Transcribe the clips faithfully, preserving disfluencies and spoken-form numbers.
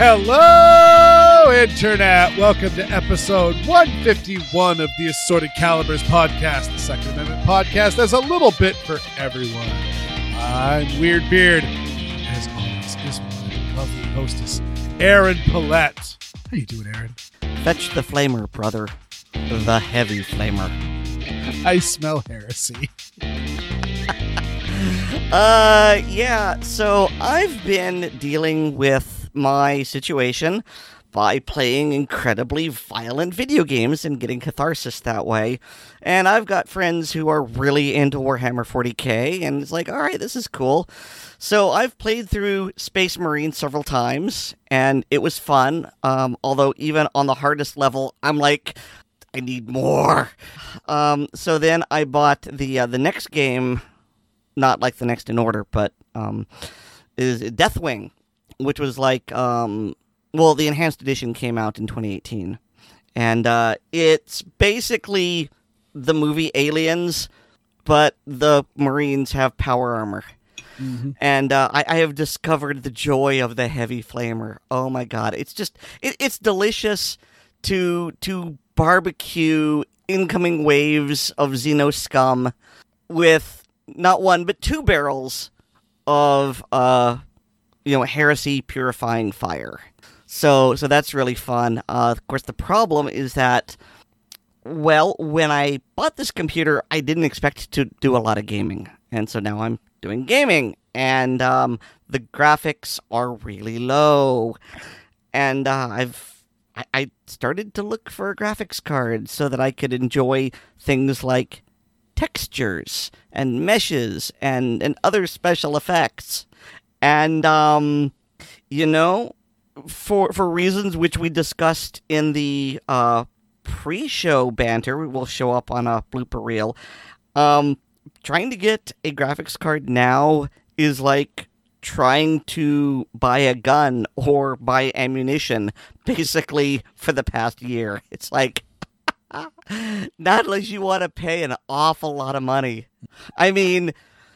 Hello, Internet. Welcome to episode one fifty-one of the Assorted Calibers podcast, the Second Amendment podcast. There's a little bit for everyone. I'm Weird Beard. As always, is my lovely hostess, Aaron Paulette. How you doing, Aaron? Fetch the flamer, brother. The heavy flamer. I smell heresy. uh, yeah, so I've been dealing with my situation by playing incredibly violent video games and getting catharsis that way. And I've got friends who are really into Warhammer forty K, and it's like, all right, this is cool. So I've played through Space Marine several times, and it was fun. Um, although even on the hardest level, I'm like, I need more. Um, so then I bought the uh, the next game, not like the next in order, but um, is Deathwing, which was like, um, well, the enhanced edition came out in twenty eighteen, and uh, it's basically the movie Aliens, but the Marines have power armor. Mm-hmm. And uh, I, I have discovered the joy of the heavy flamer. Oh my god, it's just it, it's delicious to to barbecue incoming waves of Xeno scum with not one but two barrels of uh you know heresy purifying fire. So so that's really fun. Uh, of course, the problem is that, well, when I bought this computer, I didn't expect to do a lot of gaming, and so now I'm doing gaming, and um, the graphics are really low, and uh, I've I, I started to look for a graphics card so that I could enjoy things like textures and meshes and, and other special effects, and um, you know, for for reasons which we discussed in the uh, pre-show banter, will show up on a blooper reel. Um, trying to get a graphics card now is like trying to buy a gun or buy ammunition, basically, for the past year. It's like, not unless you want to pay an awful lot of money. I mean,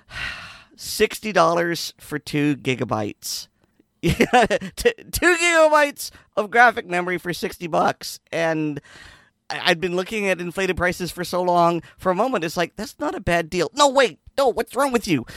sixty dollars for two gigabytes. Yeah, t- two gigabytes of graphic memory for sixty bucks. And I'd been looking at inflated prices for so long. For a moment, it's like, that's not a bad deal. No, wait. No, what's wrong with you?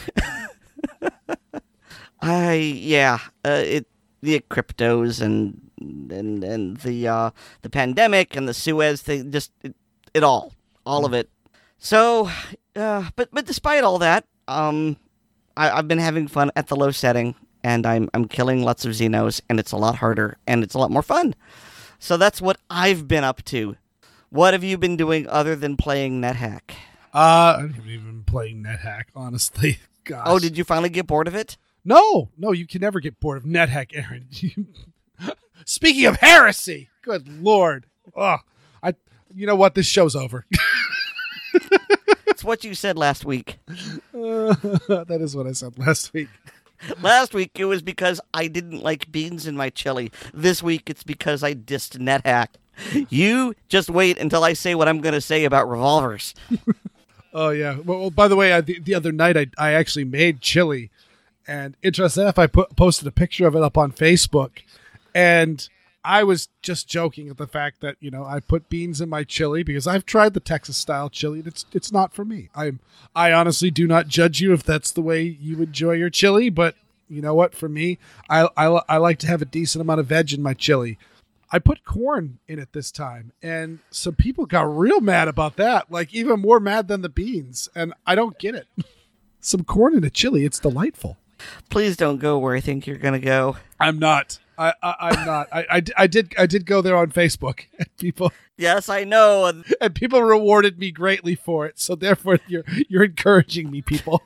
I, yeah, uh, it, the cryptos and, and, and the, uh, the pandemic and the Suez thing, just, it, it all, all of it. So, uh, but, but despite all that, um, I, I've been having fun at the low setting, and I'm, I'm killing lots of Xenos, and it's a lot harder, and it's a lot more fun. So that's what I've been up to. What have you been doing other than playing NetHack? Uh, I haven't even been playing NetHack, honestly. Gosh. Oh, did you finally get bored of it? No, no, you can never get bored of NetHack, Aaron. Speaking of heresy, good Lord. Oh, I. You know what? This show's over. It's what you said last week. Uh, that is what I said last week. Last week, it was because I didn't like beans in my chili. This week, it's because I dissed NetHack. You just wait until I say what I'm going to say about revolvers. Oh, yeah. Well, well by the way, I, the, the other night, I, I actually made chili. And interesting enough, I put, posted a picture of it up on Facebook. And I was just joking at the fact that, you know, I put beans in my chili because I've tried the Texas-style chili. And it's it's not for me. I'm I honestly do not judge you if that's the way you enjoy your chili. But you know what? For me, I, I, I like to have a decent amount of veg in my chili. I put corn in it this time, and some people got real mad about that, like even more mad than the beans, and I don't get it. Some corn in a chili, it's delightful. Please don't go where I think you're going to go. I'm not. I, I, I'm not. I, I, I did I did go there on Facebook, and people. Yes, I know. And people rewarded me greatly for it, so therefore you're you're encouraging me, people.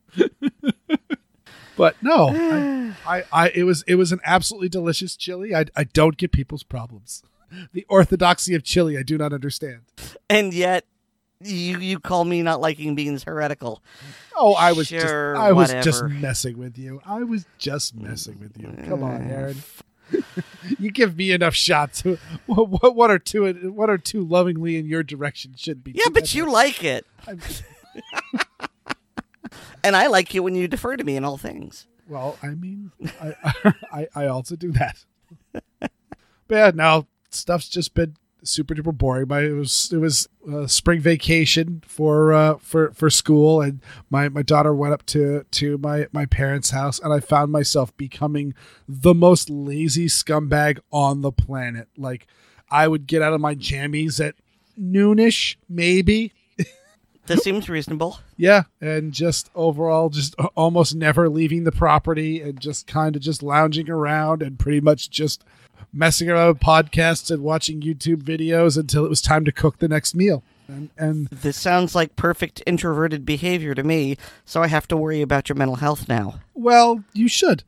But no, I, I, I, it was it was an absolutely delicious chili. I, I don't get people's problems. The orthodoxy of chili, I do not understand. And yet, you you call me not liking beans heretical. Oh, I was sure, just I was whatever. just messing with you. I was just messing with you. Come on, Aaron. You give me enough shots. What, what are two? What are two lovingly in your direction should be? Yeah, but you much. Like it. And I like you when you defer to me in all things. Well, I mean, I I, I also do that. But yeah, now stuff's just been super duper boring. My it was it was uh, spring vacation for uh, for for school, and my, my daughter went up to to my my parents' house, and I found myself becoming the most lazy scumbag on the planet. Like, I would get out of my jammies at noonish, maybe. That seems reasonable. Yeah, and just overall, just almost never leaving the property, and just kind of just lounging around, and pretty much just messing around with podcasts and watching YouTube videos until it was time to cook the next meal. And, and this sounds like perfect introverted behavior to me, so I have to worry about your mental health now. Well, you should.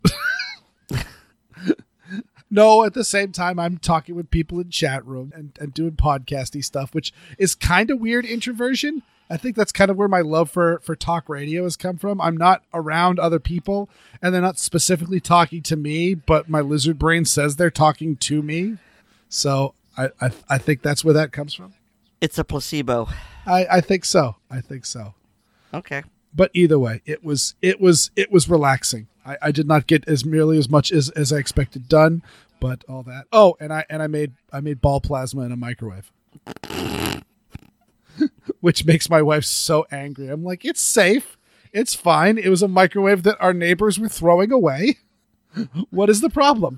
No, at the same time, I'm talking with people in chat room and, and doing podcasty stuff, which is kind of weird introversion. I think that's kind of where my love for, for talk radio has come from. I'm not around other people, and they're not specifically talking to me, but my lizard brain says they're talking to me. So I I, I think that's where that comes from. It's a placebo. I, I think so. I think so. Okay. But either way, it was it was it was relaxing. I, I did not get as nearly as much as, as I expected done, but all that. Oh, and I and I made I made ball plasma in a microwave. Which makes my wife so angry. I'm like, it's safe. It's fine. It was a microwave that our neighbors were throwing away. What is the problem?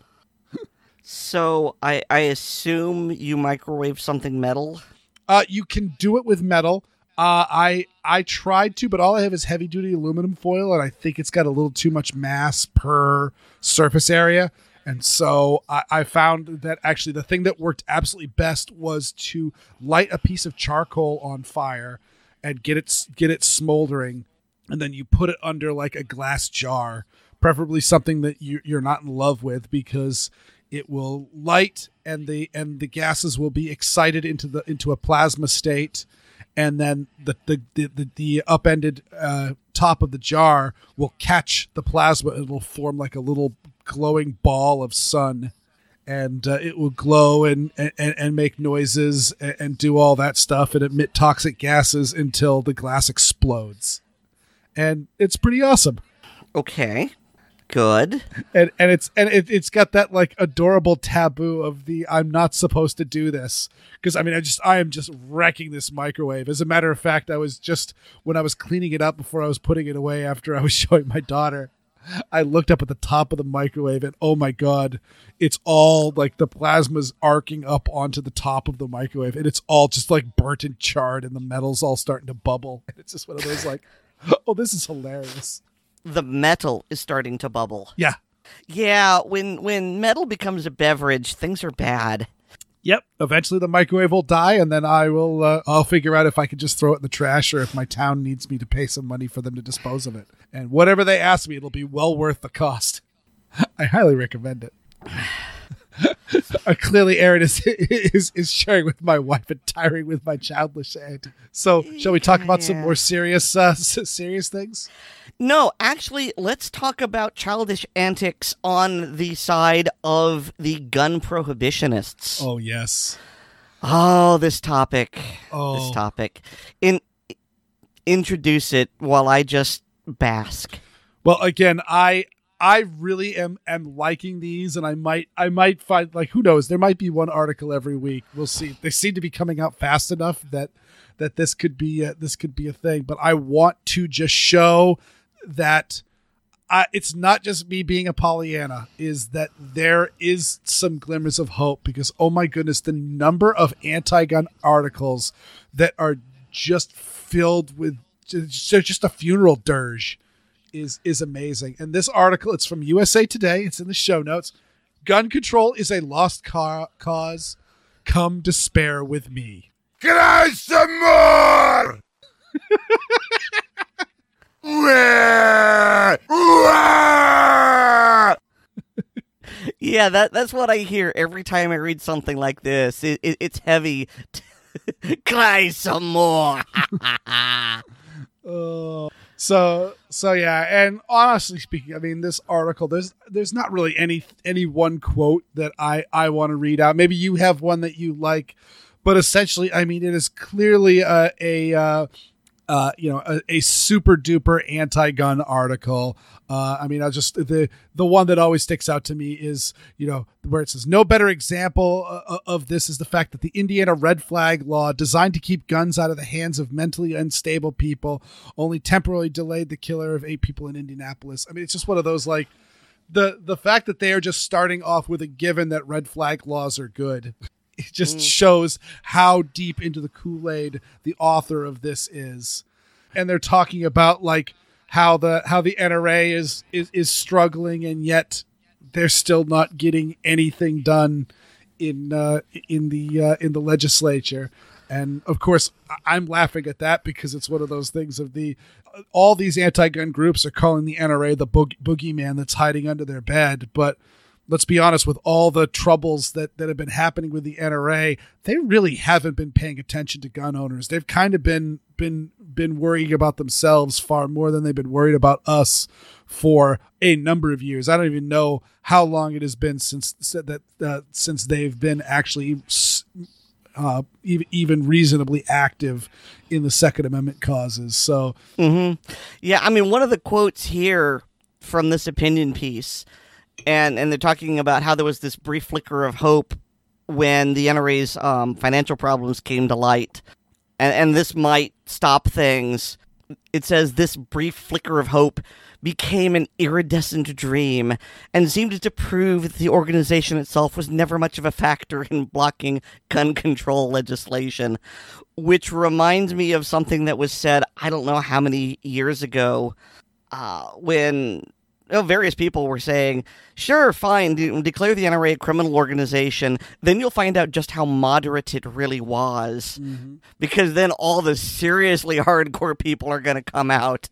So I, I assume you microwave something metal? Uh, you can do it with metal. Uh, I I tried to, but all I have is heavy duty aluminum foil, and I think it's got a little too much mass per surface area. And so I, I found that actually the thing that worked absolutely best was to light a piece of charcoal on fire and get it get it smoldering, and then you put it under like a glass jar, preferably something that you, you're not in love with, because it will light and the and the gases will be excited into the into a plasma state, and then the the the, the, the upended uh, top of the jar will catch the plasma, and it'll form like a little glowing ball of sun, and uh, it will glow and, and and make noises and, and do all that stuff and emit toxic gases until the glass explodes, and it's pretty awesome. Okay, good. And and it's and it, it's got that like adorable taboo of the I'm not supposed to do this, because I mean I just I am just wrecking this microwave. As a matter of fact, I was just when I was cleaning it up before I was putting it away after I was showing my daughter, I looked up at the top of the microwave, and oh my god, it's all like the plasma's arcing up onto the top of the microwave, and it's all just like burnt and charred, and the metal's all starting to bubble. And it's just one of those like, oh, this is hilarious. The metal is starting to bubble. Yeah. Yeah, when when metal becomes a beverage, things are bad. Yep. Eventually the microwave will die, and then I will uh, I'll figure out if I can just throw it in the trash, or if my town needs me to pay some money for them to dispose of it. And whatever they ask me, it'll be well worth the cost. I highly recommend it. uh, clearly Aaron is, is is sharing with my wife and tiring with my childish aunt. So shall we talk about some more serious uh, serious things? No, actually, let's talk about childish antics on the side of the gun prohibitionists. Oh, yes. Oh, this topic. Oh. This topic. In introduce it while I just bask. Well, again, I I really am am liking these, and I might I might find, like, who knows, there might be one article every week. We'll see. They seem to be coming out fast enough that that this could be a, this could be a thing. But I want to just show that I, it's not just me being a Pollyanna, is that there is some glimmers of hope, because oh my goodness, the number of anti-gun articles that are just filled with just, just a funeral dirge is is amazing. And this article, it's from U S A Today. It's in the show notes. Gun control is a lost ca- cause. Come despair with me. Can I have some more? Yeah, that that's what I hear every time I read something like this. It, it, it's heavy. Cry some more. uh, so so yeah, and honestly speaking, I mean, this article, there's there's not really any any one quote that I I want to read out. Maybe you have one that you like, but essentially, I mean, it is clearly a a uh, Uh, you know, a, a super duper anti-gun article. Uh, I mean, I just the the one that always sticks out to me is, you know, where it says no better example uh, of this is the fact that the Indiana red flag law, designed to keep guns out of the hands of mentally unstable people, only temporarily delayed the killer of eight people in Indianapolis. I mean, it's just one of those, like, the the fact that they are just starting off with a given that red flag laws are good. It just mm. shows how deep into the Kool-Aid the author of this is. And they're talking about, like, how the how the N R A is, is, is struggling, and yet they're still not getting anything done in uh, in the uh, in the legislature. And of course, I'm laughing at that because it's one of those things of the all these anti-gun groups are calling the N R A the boog- boogeyman that's hiding under their bed, but let's be honest, with all the troubles that, that have been happening with the N R A, they really haven't been paying attention to gun owners. They've kind of been been been worrying about themselves far more than they've been worried about us for a number of years. I don't even know how long it has been since that uh, since they've been actually uh, even even reasonably active in the Second Amendment causes. So, mm-hmm. yeah, I mean, one of the quotes here from this opinion piece. And and they're talking about how there was this brief flicker of hope when the N R A's um, financial problems came to light. And, and this might stop things. It says this brief flicker of hope became an iridescent dream and seemed to prove that the organization itself was never much of a factor in blocking gun control legislation, which reminds me of something that was said, I don't know how many years ago, uh, when... You know, various people were saying, sure, fine, de- declare the N R A a criminal organization, then you'll find out just how moderate it really was. Mm-hmm. Because then all the seriously hardcore people are going to come out.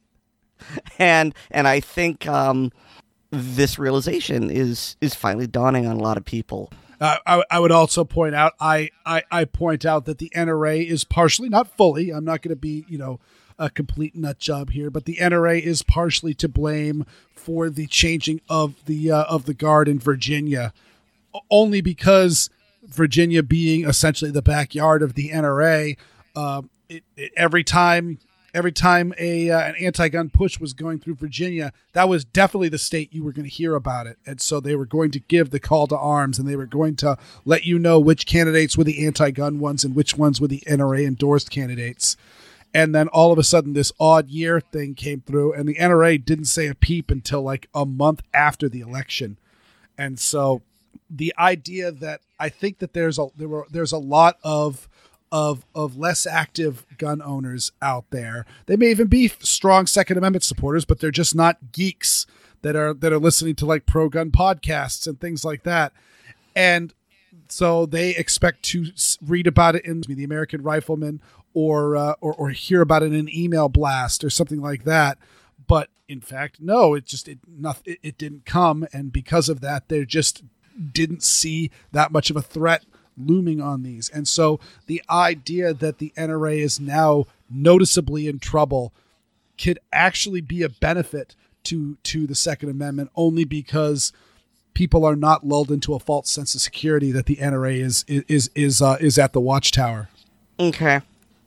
And and I think um, this realization is, is finally dawning on a lot of people. Uh, I, I would also point out, I, I, I point out that the N R A is partially, not fully, I'm not going to be, you know, a complete nut job here, but the N R A is partially to blame for the changing of the uh, of the guard in Virginia, only because Virginia being essentially the backyard of the N R A, uh, it, it, every time every time a uh, an anti-gun push was going through Virginia, that was definitely the state you were going to hear about it, and so they were going to give the call to arms, and they were going to let you know which candidates were the anti-gun ones and which ones were the N R A endorsed candidates. And then all of a sudden this odd year thing came through, and the N R A didn't say a peep until like a month after the election. And so the idea that I think that there's a there were there's a lot of of of less active gun owners out there. They may even be strong Second Amendment supporters, but they're just not geeks that are that are listening to like pro-gun podcasts and things like that. And so they expect to read about it in the American Rifleman or, uh, or or hear about it in an email blast or something like that. But in fact, no, it just it not, it, it didn't come, and because of that, they just didn't see that much of a threat looming on these. And so the idea that the N R A is now noticeably in trouble could actually be a benefit to to the Second Amendment, only because people are not lulled into a false sense of security that the N R A is is is uh, is at the watchtower. Okay.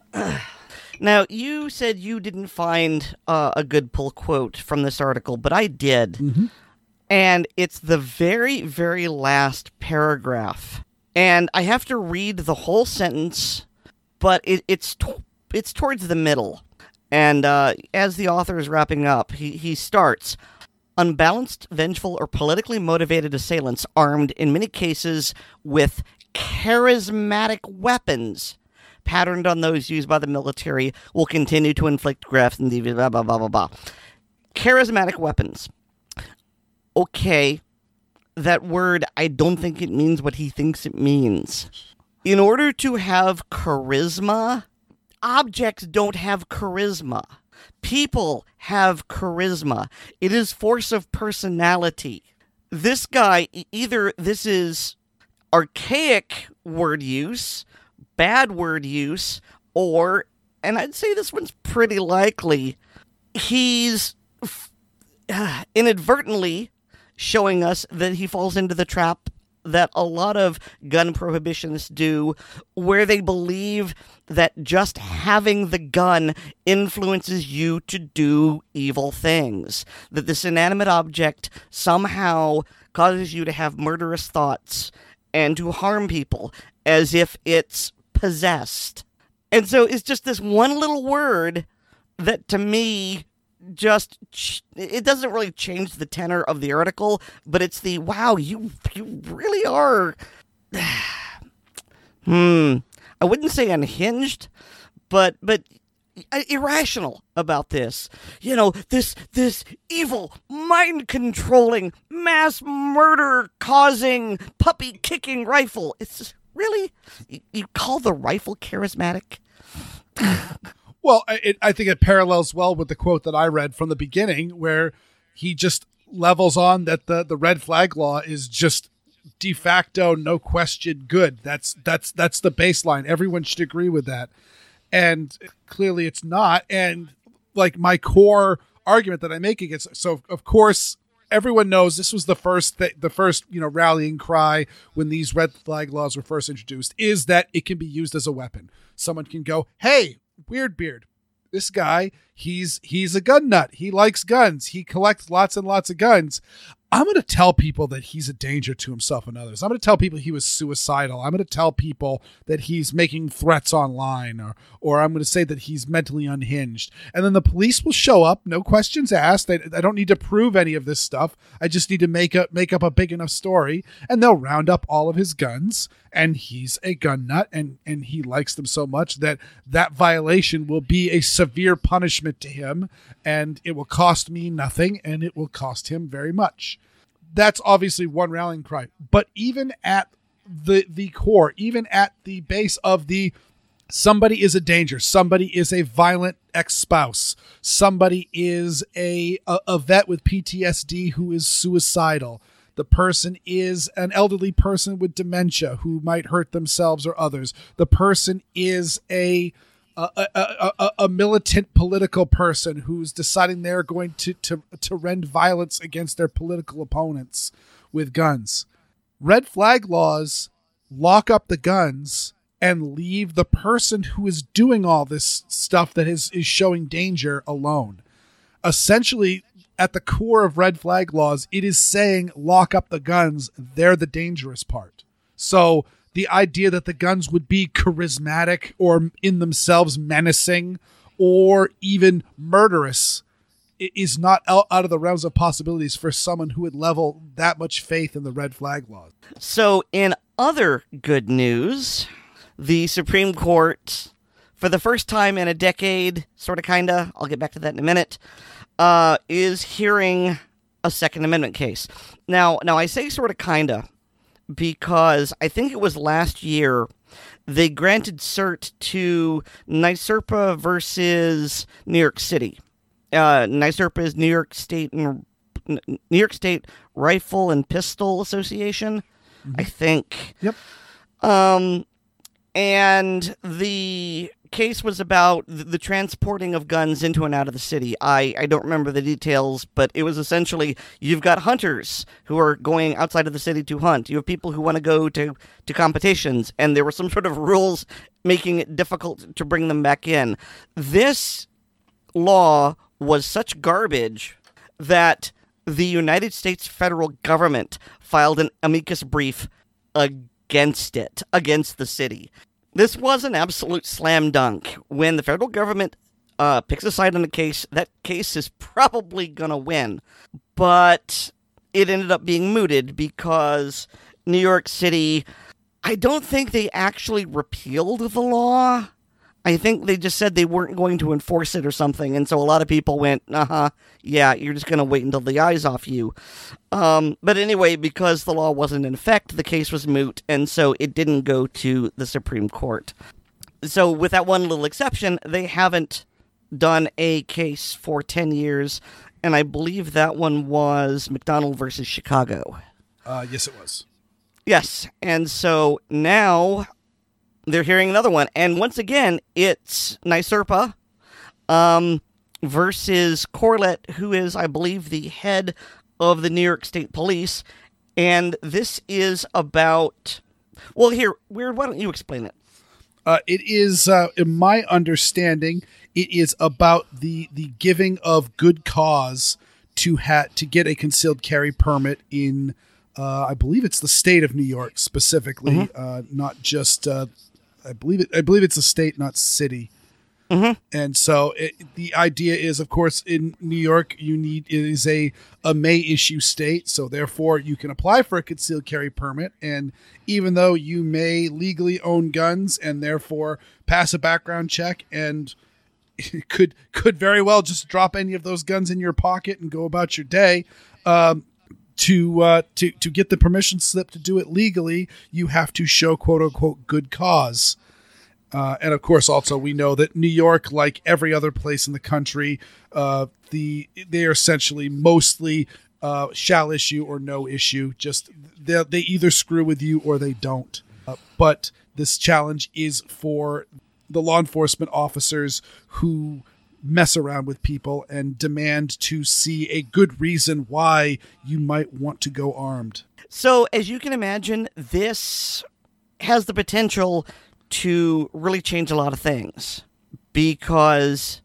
Now, you said you didn't find uh, a good pull quote from this article, but I did. Mm-hmm. And it's the very, very last paragraph. And I have to read the whole sentence, but it, it's t- it's towards the middle. And uh, as the author is wrapping up, he, he starts, unbalanced, vengeful, or politically motivated assailants armed, in many cases, with charismatic weapons patterned on those used by the military will continue to inflict death and blah, blah, blah, blah, blah. Charismatic weapons. Okay, that word, I don't think it means what he thinks it means. In order to have charisma, objects don't have charisma. People have charisma. It is force of personality. This guy, either this is archaic word use, bad word use, or, and I'd say this one's pretty likely, he's uh, inadvertently showing us that he falls into the trap that a lot of gun prohibitionists do, where they believe that just having the gun influences you to do evil things. That this inanimate object somehow causes you to have murderous thoughts and to harm people as if it's possessed. And so it's just this one little word that, to me, just, it doesn't really change the tenor of the article, but it's the, wow, you you really are, hmm, I wouldn't say unhinged, but but irrational about this. You know, this this evil, mind-controlling, mass murder-causing, puppy-kicking rifle. It's just, really? You, you call the rifle charismatic? Well, it, I think it parallels well with the quote that I read from the beginning, where he just levels on that the, the red flag law is just de facto, no question good. That's that's that's the baseline. Everyone should agree with that. And clearly it's not. And like my core argument that I make against, so of course everyone knows this was the first th- the first you know rallying cry when these red flag laws were first introduced, is that it can be used as a weapon. Someone can go, hey, Weird Beard, this guy, he's he's a gun nut. He likes guns. He collects lots and lots of guns. I'm going to tell people that he's a danger to himself and others. I'm going to tell people he was suicidal. I'm going to tell people that he's making threats online, or or I'm going to say that he's mentally unhinged. And then the police will show up, no questions asked. I, I don't need to prove any of this stuff. I just need to make up make up a big enough story, and they'll round up all of his guns, and he's a gun nut, and and he likes them so much that that violation will be a severe punishment to him, and it will cost me nothing, and it will cost him very much. That's obviously one rallying cry. But even at the the core, even at the base of the somebody is a danger, somebody is a violent ex-spouse, somebody is a, a, a vet with P T S D who is suicidal, the person is an elderly person with dementia who might hurt themselves or others, the person is a A, a, a, a militant political person who's deciding they're going to, to, to rend violence against their political opponents with guns. Red flag laws lock up the guns and leave the person who is doing all this stuff that is, is showing danger alone. Essentially, at the core of red flag laws, it is saying lock up the guns. They're the dangerous part. So the idea that the guns would be charismatic or in themselves menacing or even murderous is not out, out of the realms of possibilities for someone who would level that much faith in the red flag laws. So in other good news, the Supreme Court, for the first time in a decade, sort of, kind of, I'll get back to that in a minute, uh, is hearing a Second Amendment case. Now, now I say sort of, kind of, because I think it was last year they granted cert to NYSERPA versus New York City. Uh, NYSERPA is New York State and New York State Rifle and Pistol Association, mm-hmm. I think. Yep. Um, and the case was about the transporting of guns into and out of the city. I, I don't remember the details, but it was essentially, you've got hunters who are going outside of the city to hunt. You have people who want to go to, to competitions, and there were some sort of rules making it difficult to bring them back in. This law was such garbage that the United States federal government filed an amicus brief against it, against the city. This was an absolute slam dunk. When the federal government uh, picks a side on a case, that case is probably going to win. But it ended up being mooted because New York City, I don't think they actually repealed the law. I think they just said they weren't going to enforce it or something. And so a lot of people went, uh-huh, yeah, you're just going to wait until the eye's off you. Um, but anyway, because the law wasn't in effect, the case was moot, and so it didn't go to the Supreme Court. So with that one little exception, they haven't done a case for ten years, and I believe that one was McDonald versus Chicago. Uh, yes, it was. Yes, and so now they're hearing another one, and once again, it's NYSERPA um, versus Corlett, who is, I believe, the head of the New York State Police, And this is about... Well, here, Weird, why don't you explain it? Uh, it is, uh, in my understanding, it is about the the giving of good cause to ha- to get a concealed carry permit in, uh, I believe it's the state of New York specifically, mm-hmm. uh, not just, uh, I believe it, I believe it's a state, not city. Mm-hmm. And so it, the idea is, of course, in New York, you need it is a, a May issue state. So therefore, you can apply for a concealed carry permit. And even though you may legally own guns and therefore pass a background check and could could very well just drop any of those guns in your pocket and go about your day, um, to uh, to to get the permission slip to do it legally, you have to show quote unquote good cause. Uh, and of course, also we know that New York, like every other place in the country, uh, the they are essentially mostly uh, shall issue or no issue. Just they they either screw with you or they don't. Uh, but this challenge is for the law enforcement officers who mess around with people and demand to see a good reason why you might want to go armed. So, as you can imagine, this has the potential to really change a lot of things, because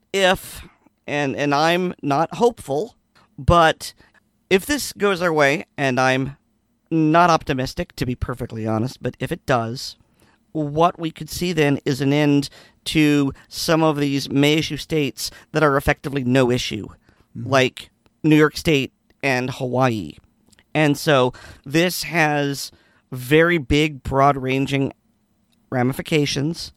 if, and and I'm not hopeful, but if this goes our way, and I'm not optimistic, to be perfectly honest, but if it does, what we could see then is an end to some of these May issue states that are effectively no issue, mm-hmm. like New York State and Hawaii. And so this has very big, broad-ranging ramifications,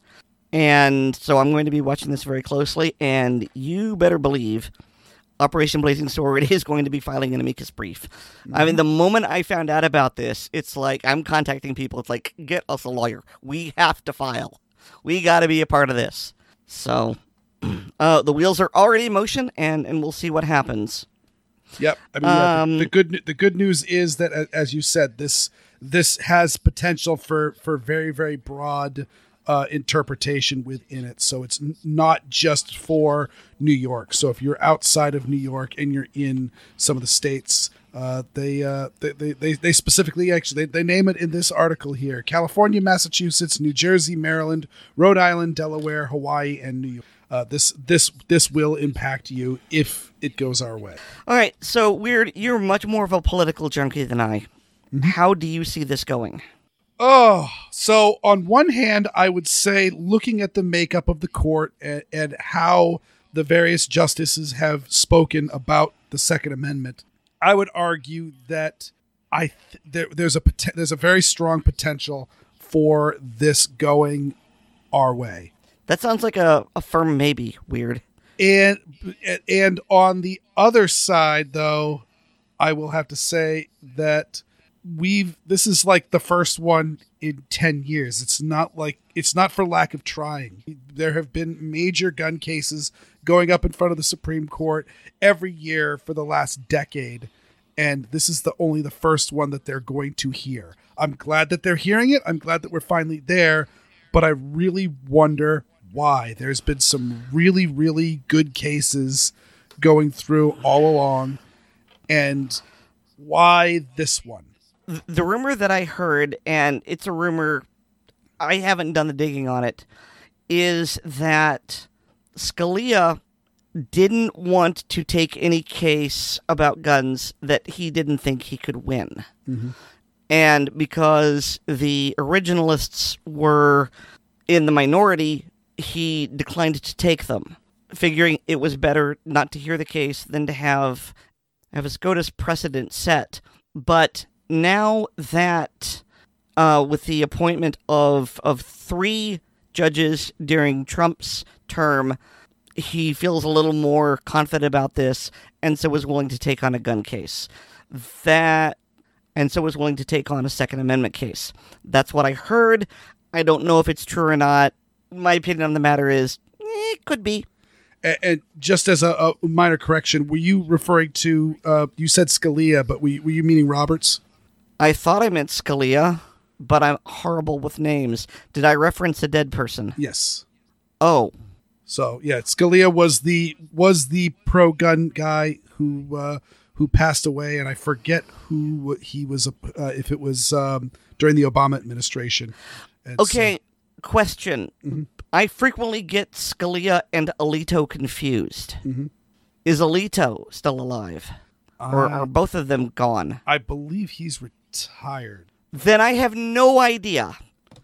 and so I'm going to be watching this very closely, and you better believe Operation Blazing Sword is going to be filing an amicus brief. Mm-hmm. I mean, the moment I found out about this, it's like I'm contacting people. It's like, get us a lawyer. We have to file. We got to be a part of this. So uh, the wheels are already in motion, and, and we'll see what happens. Yep. I mean, um, the, the good the good news is that, as you said, this this has potential for, for very, very broad uh, interpretation within it. So it's n- not just for New York. So if you're outside of New York and you're in some of the states, uh, they, uh, they, they they they specifically actually they, they name it in this article here: California, Massachusetts, New Jersey, Maryland, Rhode Island, Delaware, Hawaii, and New York. Uh, this this this will impact you if it goes our way. All right, so Weird, you're much more of a political junkie than I. Mm-hmm. How do you see this going? Oh, so on one hand, I would say, looking at the makeup of the court and, and how the various justices have spoken about the Second Amendment, I would argue that I th- there, there's a there's a very strong potential for this going our way. That sounds like a, a firm maybe, Weird. And and on the other side, though, I will have to say that we've this is like the first one in ten years. It's not like it's not for lack of trying. There have been major gun cases going up in front of the Supreme Court every year for the last decade, and this is the only the first one that they're going to hear. I'm glad that they're hearing it. I'm glad that we're finally there, but I really wonder why. There's been some really, really good cases going through all along, and why this one? The rumor that I heard, and it's a rumor, I haven't done the digging on it, is that Scalia didn't want to take any case about guns that he didn't think he could win. Mm-hmm. And because the originalists were in the minority, he declined to take them, figuring it was better not to hear the case than to have, have a SCOTUS precedent set. But now that, uh, with the appointment of of three judges during Trump's term, he feels a little more confident about this, and so is willing to take on a gun case. That, and so is willing to take on a Second Amendment case. That's what I heard. I don't know if it's true or not. My opinion on the matter is, eh, it could be. And, and just as a, a minor correction, were you referring to, uh, you said Scalia, but were you, were you meaning Roberts? I thought I meant Scalia, but I'm horrible with names. Did I reference a dead person? Yes. Oh. So, yeah, Scalia was the was the pro-gun guy who uh, who passed away, and I forget who he was. Uh, if it was um, during the Obama administration. And Okay, so, question. mm-hmm. I frequently get Scalia and Alito confused. Mm-hmm. Is Alito still alive? Or I, are both of them gone? I believe he's retired. Then I have no idea.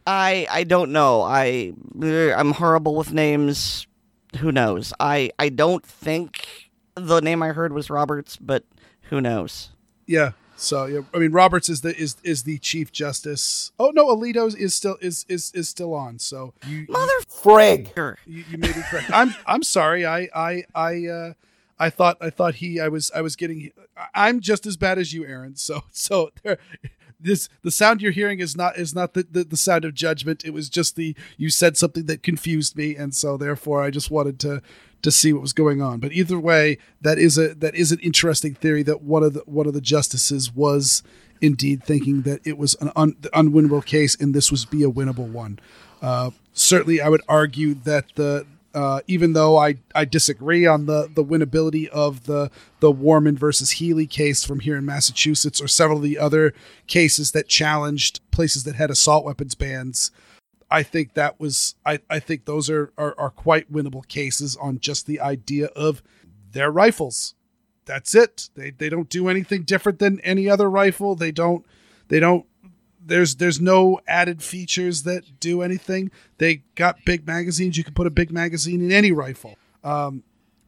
I I don't know. I I'm horrible with names. Who knows? I I don't think the name I heard was Roberts, but who knows? Yeah. So yeah, I mean, Roberts is the is is the Chief Justice. Oh no, Alito is still is is is still on. So you Mother Frig. you, you may be correct. I'm I'm sorry. I I I uh, I thought I thought he I was I was getting. I'm just as bad as you, Aaron. So so there, this the sound you're hearing is not is not the, the the sound of judgment. It was just the you said something that confused me, and so therefore I just wanted to. to see what was going on. But either way, that is a that is an interesting theory that one of the one of the justices was indeed thinking that it was an un, unwinnable case and this was be a winnable one. Uh, certainly, I would argue that the uh, even though I, I disagree on the, the winnability of the the Warman versus Healy case from here in Massachusetts or several of the other cases that challenged places that had assault weapons bans. I think that was, I, I think those are, are, are quite winnable cases on just the idea of their rifles. That's it. They they don't do anything different than any other rifle. They don't, they don't, there's, there's no added features that do anything. They got big magazines. You can put a big magazine in any rifle. Um,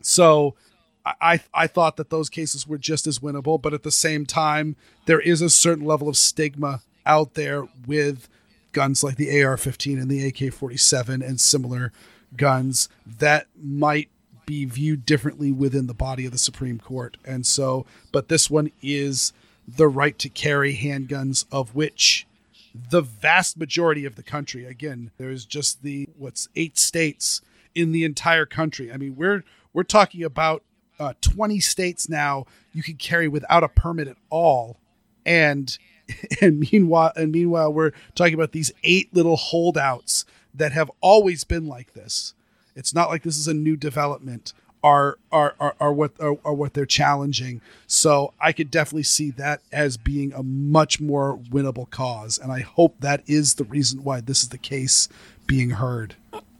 so I, I thought that those cases were just as winnable, but at the same time, there is a certain level of stigma out there with guns like the A R fifteen and the A K forty-seven and similar guns that might be viewed differently within the body of the Supreme Court. And so, but this one is the right to carry handguns, of which the vast majority of the country, again, there's just the, what's eight states in the entire country. I mean, we're, we're talking about uh, twenty states now you can carry without a permit at all. And And meanwhile, and meanwhile, we're talking about these eight little holdouts that have always been like this. It's not like this is a new development. Are are are, are what are, are what they're challenging. So I could definitely see that as being a much more winnable cause, and I hope that is the reason why this is the case being heard.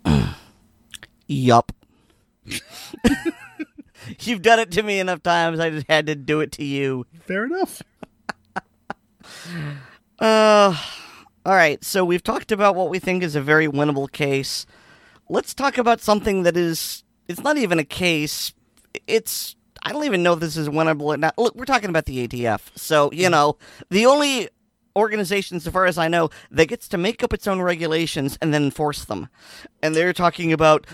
Yup. You've done it to me enough times. I just had to do it to you. Fair enough. Uh, all right, so we've talked about what we think is a very winnable case. Let's talk about something that is, it's not even a case. It's, I don't even know if this is winnable or not. Look, we're talking about the A T F. So, you know, the only organization, so far as I know, that gets to make up its own regulations and then enforce them. And they're talking about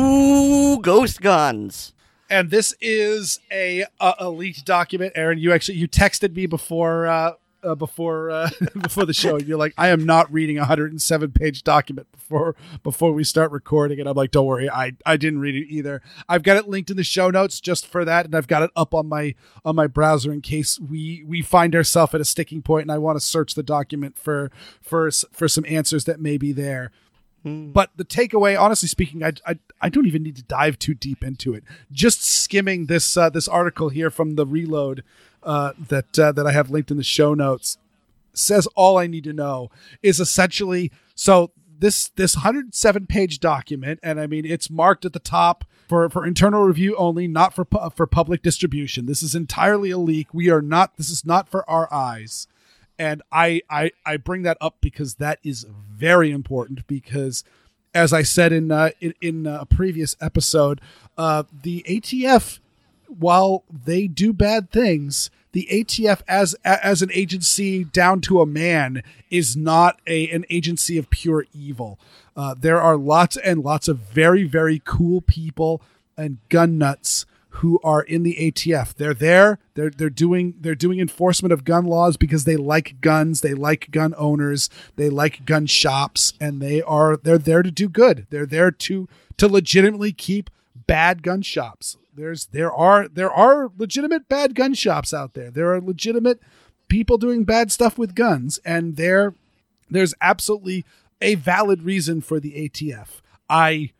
ooh, ghost guns. And this is a, a, a leaked document. Aaron, you actually, you texted me before, uh, Uh, before uh, before the show, you're like, I am not reading a one hundred seven page document before before we start recording, and I'm like, don't worry, I, I didn't read it either. I've got it linked in the show notes just for that, and I've got it up on my on my browser in case we we find ourselves at a sticking point, and I want to search the document for for for some answers that may be there. Hmm. But the takeaway, honestly speaking, I, I I don't even need to dive too deep into it. Just skimming this uh, this article here from the Reload. Uh, that uh, that I have linked in the show notes says all I need to know is essentially, so this this one hundred seven page document, and I mean it's marked at the top for, for internal review only, not for pu- for public distribution. This is entirely a leak. We are not. This is not for our eyes, and I I I bring that up because that is very important. Because as I said in uh, in, in a previous episode, uh, the A T F, while they do bad things, the A T F as as an agency down to a man is not a an agency of pure evil. Uh, there are lots and lots of very, very cool people and gun nuts who are in the A T F. They're there. They're they're doing they're doing enforcement of gun laws because they like guns, they like gun owners, they like gun shops, and they are they're there to do good. They're there to to legitimately keep bad gun shops. There's there are there are legitimate bad gun shops out there. There are legitimate people doing bad stuff with guns, and there there's absolutely a valid reason for the A T F. I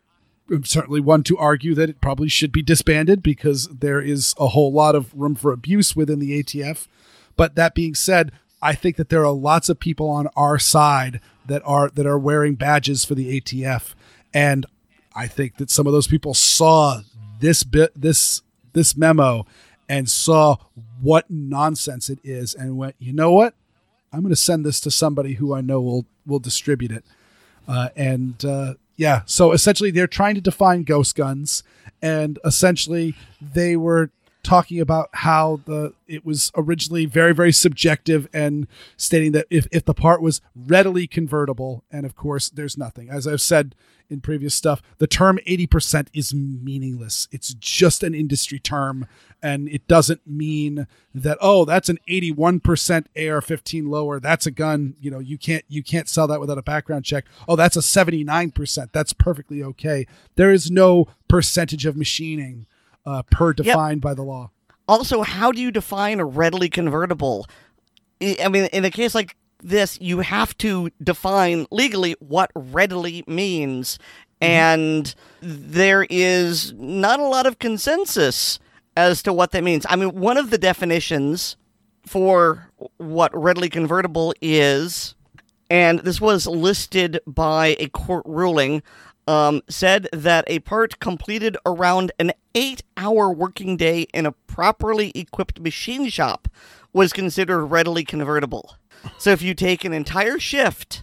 I'm certainly one to argue that it probably should be disbanded because there is a whole lot of room for abuse within the A T F. But that being said, I think that there are lots of people on our side that are that are wearing badges for the A T F, and I think that some of those people saw this bit this this memo and saw what nonsense it is and went, you know what? I'm going to send this to somebody who I know will will distribute it. Uh, and uh, yeah, so essentially they're trying to define ghost guns, and essentially they were talking about how the it was originally very, very subjective and stating that if, if the part was readily convertible, and of course there's nothing. As I've said in previous stuff, the term eighty percent is meaningless. It's just an industry term, and it doesn't mean that, oh, that's an eighty-one percent A R fifteen lower. That's a gun. You know, you can't you can't sell that without a background check. Oh, that's a seventy-nine percent. That's perfectly okay. There is no percentage of machining Uh, per defined yep. by the law. Also, how do you define a readily convertible? I mean, in a case like this, you have to define legally what readily means, mm-hmm. and there is not a lot of consensus as to what that means. I mean, one of the definitions for what readily convertible is, and this was listed by a court ruling, Um, said that a part completed around an eight-hour working day in a properly equipped machine shop was considered readily convertible. So if you take an entire shift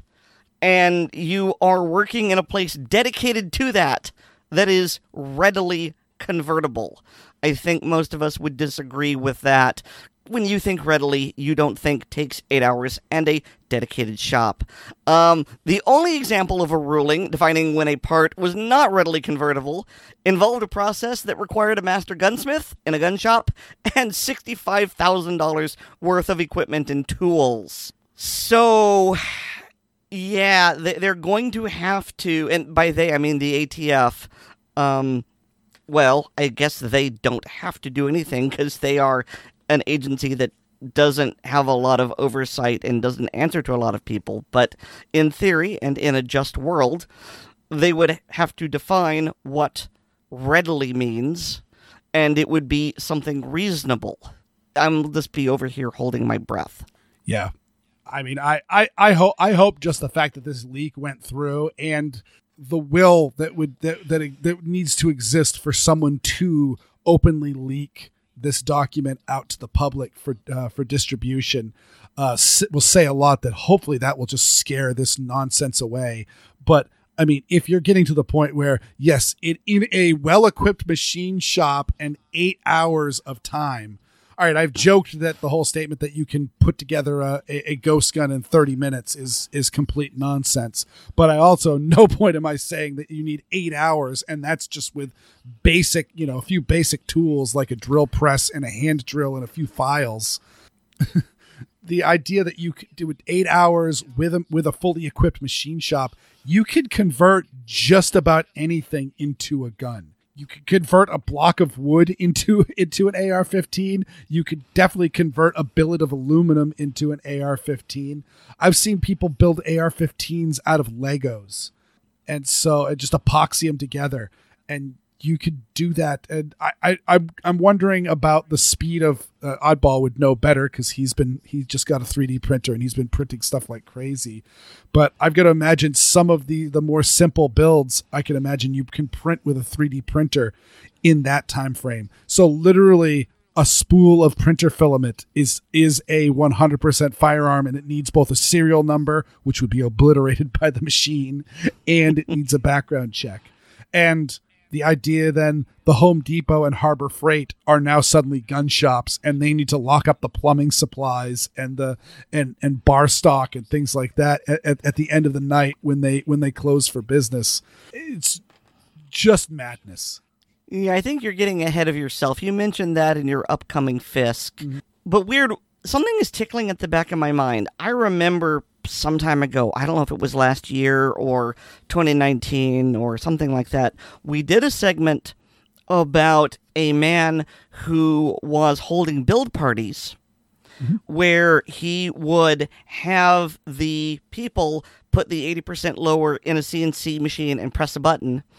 and you are working in a place dedicated to that, that is readily convertible. I think most of us would disagree with that. When you think readily, you don't think takes eight hours and a dedicated shop. Um, the only example of a ruling defining when a part was not readily convertible involved a process that required a master gunsmith in a gun shop and sixty-five thousand dollars worth of equipment and tools. So, yeah, they're going to have to, and by they, I mean the A T F, um, well, I guess they don't have to do anything because they are an agency that doesn't have a lot of oversight and doesn't answer to a lot of people. But in theory and in a just world, they would have to define what readily means, and it would be something reasonable. I'm just be over here holding my breath. Yeah. I mean, I, I, I hope I hope just the fact that this leak went through and the will that would that that, that needs to exist for someone to openly leak this document out to the public for uh, for distribution uh, will say a lot. That hopefully that will just scare this nonsense away. But I mean, if you're getting to the point where, yes, it in a well-equipped machine shop and eight hours of time. All right, I've joked that the whole statement that you can put together a, a, a ghost gun in thirty minutes is is complete nonsense. But I also, no point am I saying that you need eight hours, and that's just with basic, you know, a few basic tools like a drill press and a hand drill and a few files. The idea that you could do it eight hours with a, with a fully equipped machine shop, you could convert just about anything into a gun. You could convert a block of wood into into an A R fifteen. You could definitely convert a billet of aluminum into an A R fifteen. I've seen people build A R fifteens out of Legos, and so and just epoxy them together, and you could do that. And I, I I'm I'm wondering about the speed of uh, Oddball would know better because he's been he's just got a three D printer and he's been printing stuff like crazy. But I've got to imagine some of the the more simple builds I can imagine you can print with a three D printer in that time frame. So literally a spool of printer filament is is a one hundred percent firearm, and it needs both a serial number, which would be obliterated by the machine, and it needs a background check. And the idea then the Home Depot and Harbor Freight are now suddenly gun shops, and they need to lock up the plumbing supplies and the and, and bar stock and things like that at, at the end of the night when they when they close for business. It's just madness. Yeah, I think you're getting ahead of yourself. You mentioned that in your upcoming Fisk. Mm-hmm. But weird, something is tickling at the back of my mind. I remember some time ago, I don't know if it was last year or twenty nineteen or something like that, we did a segment about a man who was holding build parties, mm-hmm. where he would have the people put the eighty percent lower in a C N C machine and press a button,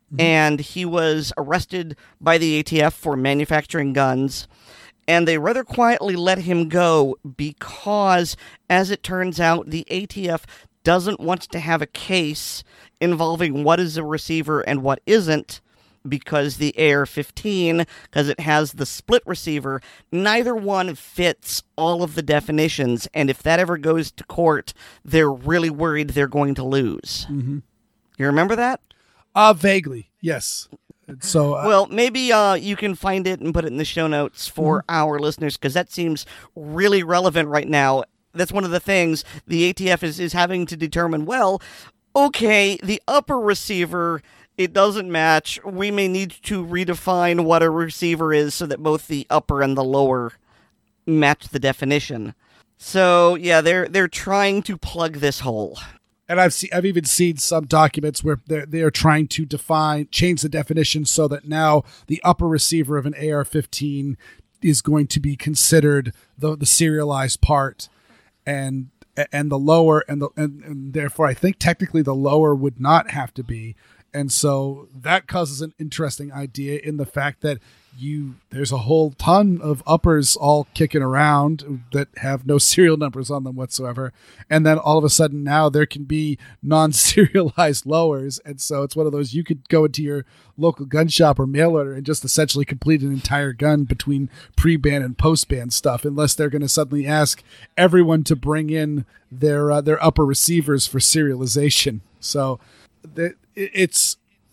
mm-hmm. and he was arrested by the A T F for manufacturing guns, and they rather quietly let him go because, as it turns out, the A T F doesn't want to have a case involving what is a receiver and what isn't, because the A R fifteen, because it has the split receiver, neither one fits all of the definitions, and if that ever goes to court, they're really worried they're going to lose. Mm-hmm. You remember that? Uh, vaguely, yes. So, uh, well, maybe uh, you can find it and put it in the show notes for mm-hmm. our listeners, because that seems really relevant right now. That's one of the things the A T F is, is having to determine. Well, okay, the upper receiver, it doesn't match. We may need to redefine what a receiver is so that both the upper and the lower match the definition. So, yeah, they're they're trying to plug this hole. And I've seen, I've even seen some documents where they're they're trying to define, change the definition so that now the upper receiver of an A R fifteen is going to be considered the the serialized part, and and the lower and the and, and therefore I think technically the lower would not have to be. And so that causes an interesting idea in the fact that you there's a whole ton of uppers all kicking around that have no serial numbers on them whatsoever. And then all of a sudden now there can be non-serialized lowers. And so it's one of those, you could go into your local gun shop or mail order and just essentially complete an entire gun between pre-ban and post-ban stuff, unless they're going to suddenly ask everyone to bring in their uh, their upper receivers for serialization. So the, it's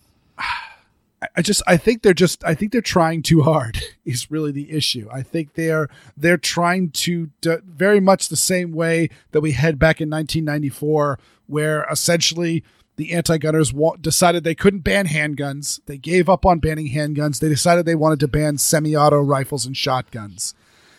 I just I think they're just I think they're trying too hard is really the issue. I think they're they're trying to do very much the same way that we had back in nineteen ninety-four, where essentially the anti-gunners wa- decided they couldn't ban handguns. They gave up on banning handguns. They decided they wanted to ban semi-auto rifles and shotguns,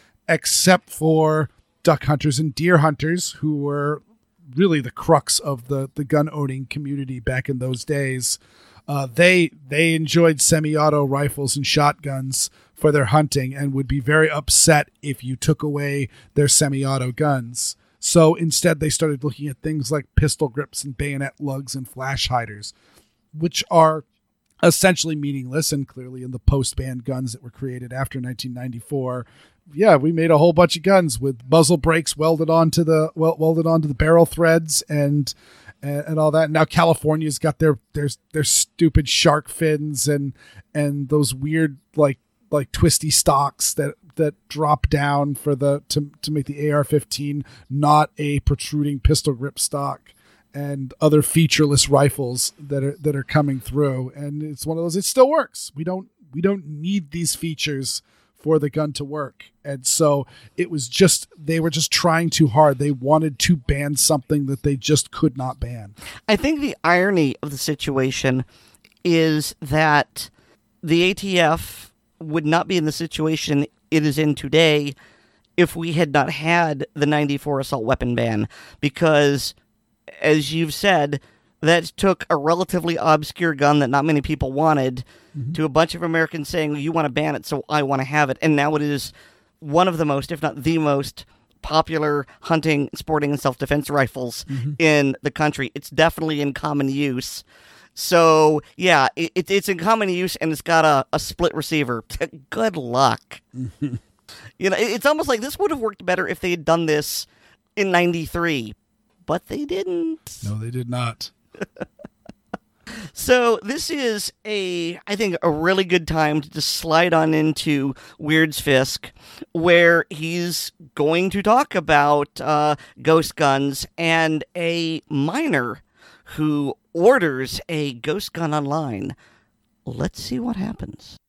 except for duck hunters and deer hunters, who were really the crux of the, the gun owning community back in those days. Uh, they they enjoyed semi-auto rifles and shotguns for their hunting and would be very upset if you took away their semi-auto guns. So instead, they started looking at things like pistol grips and bayonet lugs and flash hiders, which are essentially meaningless. And clearly in the post-ban guns that were created after nineteen ninety-four, yeah, we made a whole bunch of guns with muzzle brakes welded onto the well, welded onto the barrel threads and and, and all that. Now California's got their their their stupid shark fins and and those weird like like twisty stocks that that drop down for the to to make the A R fifteen not a protruding pistol grip stock, and other featureless rifles that are that are coming through. And it's one of those, it still works. We don't we don't need these features for the gun to work. And so it was just, they were just trying too hard. They wanted to ban something that they just could not ban. I think the irony of the situation is that the A T F would not be in the situation it is in today if we had not had the ninety-four assault weapon ban, because, as you've said, that took a relatively obscure gun that not many people wanted mm-hmm. to a bunch of Americans saying, you want to ban it, so I want to have it. And now it is one of the most, if not the most, popular hunting, sporting, and self-defense rifles mm-hmm. in the country. It's definitely in common use. So, yeah, it, it's in common use, and it's got a, a split receiver. Good luck. Mm-hmm. You know, it's almost like this would have worked better if they had done this in ninety-three, but they didn't. No, they did not. So this is a, I think, a really good time to just slide on into Weird's Fisk, where he's going to talk about uh, ghost guns and a miner who orders a ghost gun online. Let's see what happens.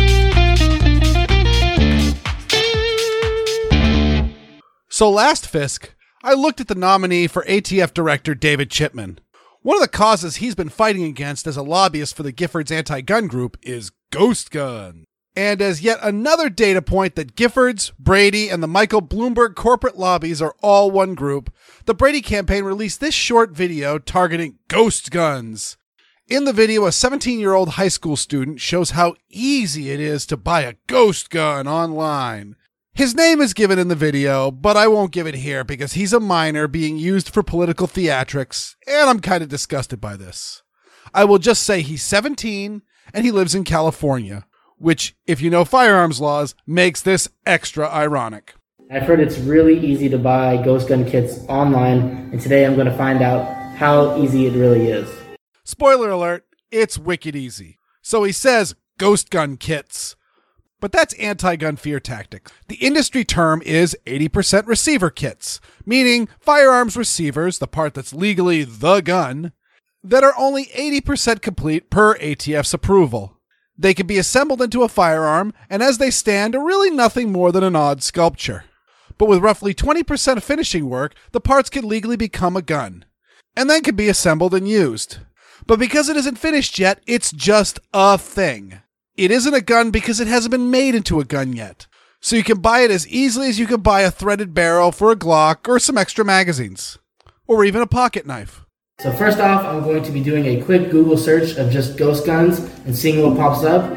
So last Fisk, I looked at the nominee for A T F Director David Chipman. One of the causes he's been fighting against as a lobbyist for the Giffords anti-gun group is ghost guns. And as yet another data point that Giffords, Brady, and the Michael Bloomberg corporate lobbies are all one group, the Brady campaign released this short video targeting ghost guns. In the video, a seventeen-year-old high school student shows how easy it is to buy a ghost gun online. His name is given in the video, but I won't give it here because he's a minor being used for political theatrics, and I'm kind of disgusted by this. I will just say he's seventeen and he lives in California, which, if you know firearms laws, makes this extra ironic. I've heard it's really easy to buy ghost gun kits online, and today I'm going to find out how easy it really is. Spoiler alert, it's wicked easy. So he says ghost gun kits. But that's anti-gun fear tactics. The industry term is eighty percent receiver kits, meaning firearms receivers, the part that's legally the gun, that are only eighty percent complete per A T F's approval. They can be assembled into a firearm, and as they stand are really nothing more than an odd sculpture. But with roughly twenty percent of finishing work, the parts can legally become a gun, and then can be assembled and used. But because it isn't finished yet, it's just a thing. It isn't a gun because it hasn't been made into a gun yet. So you can buy it as easily as you can buy a threaded barrel for a Glock or some extra magazines. Or even a pocket knife. So first off, I'm going to be doing a quick Google search of just ghost guns and seeing what pops up.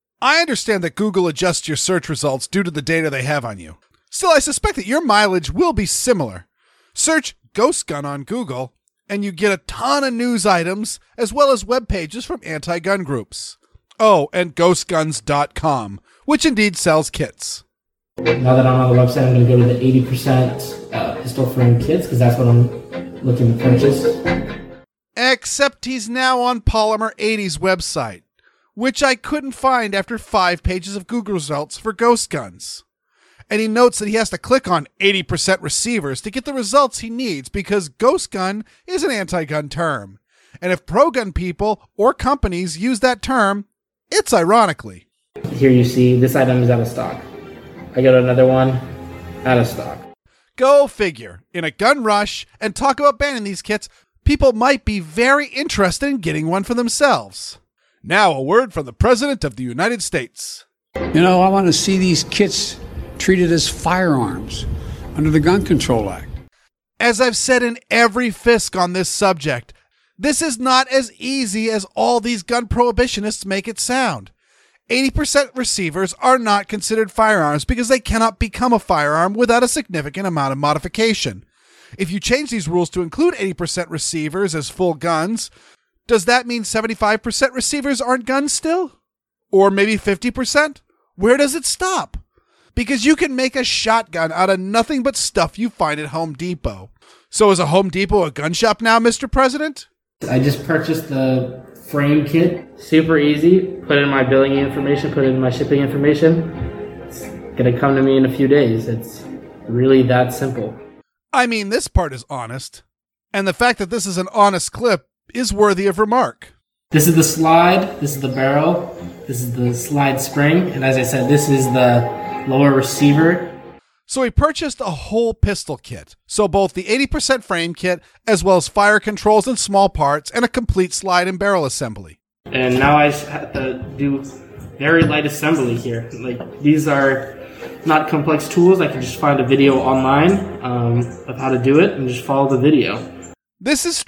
I understand that Google adjusts your search results due to the data they have on you. Still, I suspect that your mileage will be similar. Search ghost gun on Google, and you get a ton of news items, as well as web pages from anti-gun groups. Oh, and ghost guns dot com, which indeed sells kits. Now that I'm on the website, I'm going to go to the eighty percent uh, pistol frame kits, because that's what I'm looking to purchase. Except he's now on Polymer eighty's website, which I couldn't find after five pages of Google results for ghost guns. And he notes that he has to click on eighty percent receivers to get the results he needs because ghost gun is an anti-gun term. And if pro-gun people or companies use that term, it's ironically. Here you see this item is out of stock. I got another one, out of stock. Go figure. In a gun rush and talk about banning these kits, people might be very interested in getting one for themselves. Now a word from the President of the United States. You know, I want to see these kits treated as firearms under the Gun Control Act. As I've said in every F I S C on this subject, this is not as easy as all these gun prohibitionists make it sound. eighty percent receivers are not considered firearms because they cannot become a firearm without a significant amount of modification. If you change these rules to include eighty percent receivers as full guns, does that mean seventy-five percent receivers aren't guns still? Or maybe fifty percent? Where does it stop? Because you can make a shotgun out of nothing but stuff you find at Home Depot. So is a Home Depot a gun shop now, Mister President? I just purchased the frame kit. Super easy. Put in my billing information, put in my shipping information. It's going to come to me in a few days. It's really that simple. I mean, this part is honest. And the fact that this is an honest clip is worthy of remark. This is the slide. This is the barrel. This is the slide spring. And as I said, this is the lower receiver. So he purchased a whole pistol kit. So both the eighty percent frame kit, as well as fire controls and small parts, and a complete slide and barrel assembly. And now I have to do very light assembly here. Like, these are not complex tools. I can just find a video online um, of how to do it and just follow the video. This is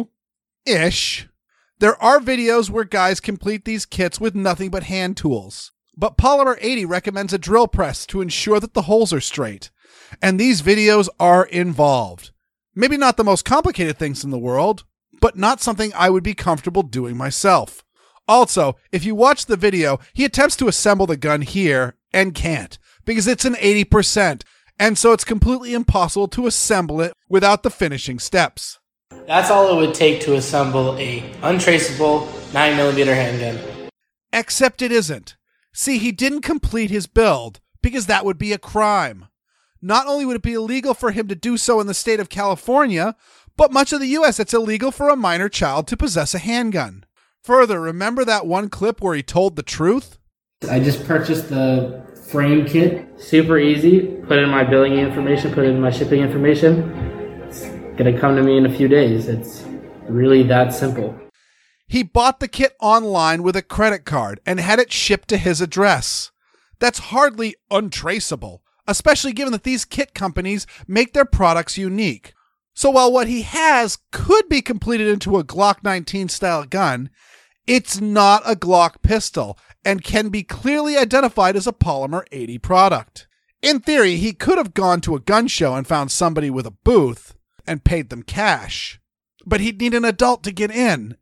true-ish. There are videos where guys complete these kits with nothing but hand tools. But Polymer eighty recommends a drill press to ensure that the holes are straight. And these videos are involved. Maybe not the most complicated things in the world, but not something I would be comfortable doing myself. Also, if you watch the video, he attempts to assemble the gun here and can't, because it's an eighty percent, and so it's completely impossible to assemble it without the finishing steps. That's all it would take to assemble a untraceable nine millimeter handgun. Except it isn't. See, he didn't complete his build, because that would be a crime. Not only would it be illegal for him to do so in the state of California, but much of the U S it's illegal for a minor child to possess a handgun. Further, remember that one clip where he told the truth? I just purchased the frame kit. Super easy. Put in my billing information, put in my shipping information. It's going to come to me in a few days. It's really that simple. He bought the kit online with a credit card and had it shipped to his address. That's hardly untraceable, especially given that these kit companies make their products unique. So while what he has could be completed into a Glock nineteen style gun, it's not a Glock pistol and can be clearly identified as a Polymer eighty product. In theory, he could have gone to a gun show and found somebody with a booth and paid them cash. But he'd need an adult to get in.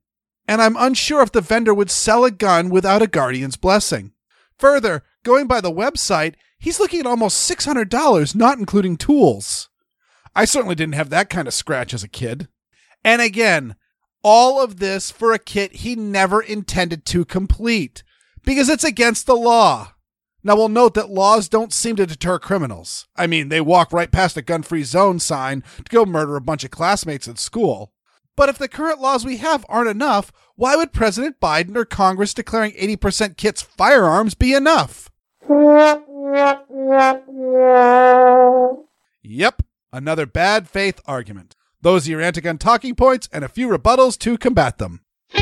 and I'm unsure if the vendor would sell a gun without a guardian's blessing. Further, going by the website, he's looking at almost six hundred dollars, not including tools. I certainly didn't have that kind of scratch as a kid. And again, all of this for a kit he never intended to complete, because it's against the law. Now, we'll note that laws don't seem to deter criminals. I mean, they walk right past a gun-free zone sign to go murder a bunch of classmates at school. But if the current laws we have aren't enough, why would President Biden or Congress declaring eighty percent kits firearms be enough? Yep, another bad faith argument. Those are your anti-gun talking points and a few rebuttals to combat them.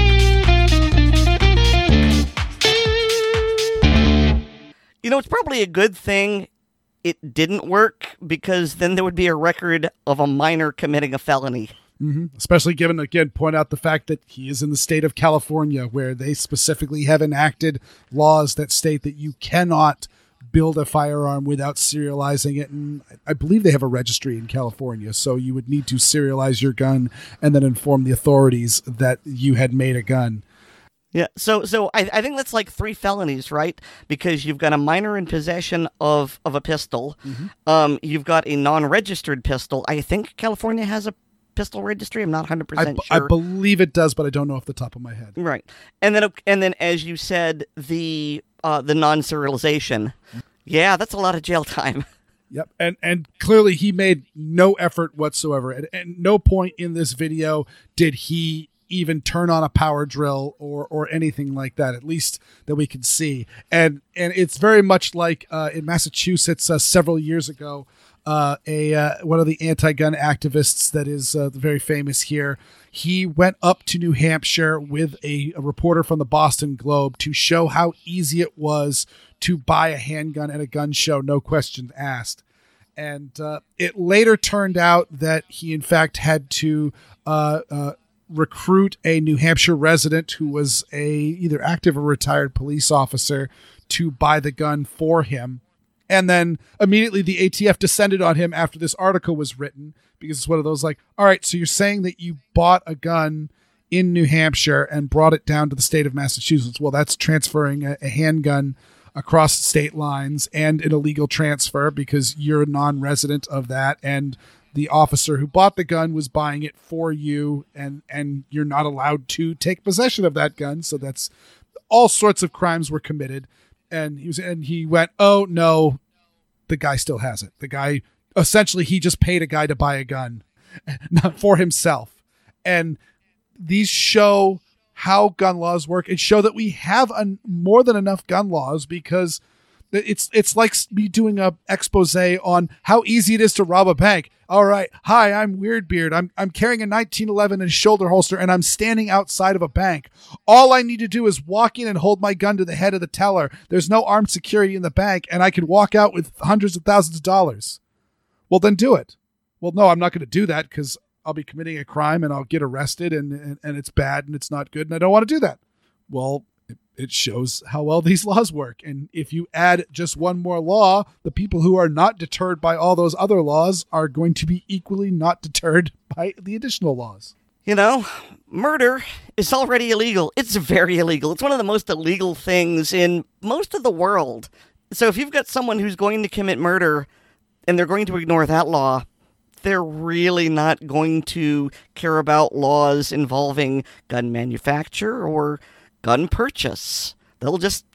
You know, it's probably a good thing it didn't work, because then there would be a record of a minor committing a felony. Mm-hmm. Especially given, again, point out the fact that he is in the state of California, where they specifically have enacted laws that state that you cannot build a firearm without serializing it. And I believe they have a registry in California, so you would need to serialize your gun and then inform the authorities that you had made a gun. Yeah, so so I, I think that's like three felonies, right? Because you've got a minor in possession of, of a pistol. Mm-hmm. Um, you've got a non-registered pistol. I think California has a pistol registry. I'm not one hundred percent I, sure. I believe it does, but I don't know off the top of my head. Right. And then, and then as you said, the uh, the non-serialization. Yeah, that's a lot of jail time. Yep, and and clearly he made no effort whatsoever. At, at no point in this video did he even turn on a power drill or or anything like that, at least that we can see. And and it's very much like uh, in Massachusetts uh, several years ago, uh, a uh, one of the anti-gun activists that is uh, very famous here, he went up to New Hampshire with a, a reporter from the Boston Globe to show how easy it was to buy a handgun at a gun show, no questions asked. And uh, it later turned out that he, in fact, had to uh, uh, recruit a New Hampshire resident who was a either active or retired police officer to buy the gun for him. And then immediately the A T F descended on him after this article was written, because it's one of those like, all right, so you're saying that you bought a gun in New Hampshire and brought it down to the state of Massachusetts. Well, that's transferring a, a handgun across state lines and an illegal transfer, because you're a non-resident of that, and the officer who bought the gun was buying it for you, and and you're not allowed to take possession of that gun. So that's all sorts of crimes were committed. And he was and he went, oh no, the guy still has it. The guy essentially he just paid a guy to buy a gun, not for himself. And these show how gun laws work and show that we have an, more than enough gun laws, because it's it's like me doing a expose on how easy it is to rob a bank. All right, hi, I'm Weirdbeard. I'm I'm carrying a nineteen eleven in a shoulder holster, and I'm standing outside of a bank. All I need to do is walk in and hold my gun to the head of the teller. There's no armed security in the bank, and I can walk out with hundreds of thousands of dollars. Well, then do it. Well, no, I'm not going to do that, because I'll be committing a crime and I'll get arrested, and, and, and it's bad and it's not good, and I don't want to do that. Well, it, it shows how well these laws work. And if you add just one more law, the people who are not deterred by all those other laws are going to be equally not deterred by the additional laws. You know, murder is already illegal. It's very illegal. It's one of the most illegal things in most of the world. So if you've got someone who's going to commit murder and they're going to ignore that law, they're really not going to care about laws involving gun manufacture or gun purchase. They'll just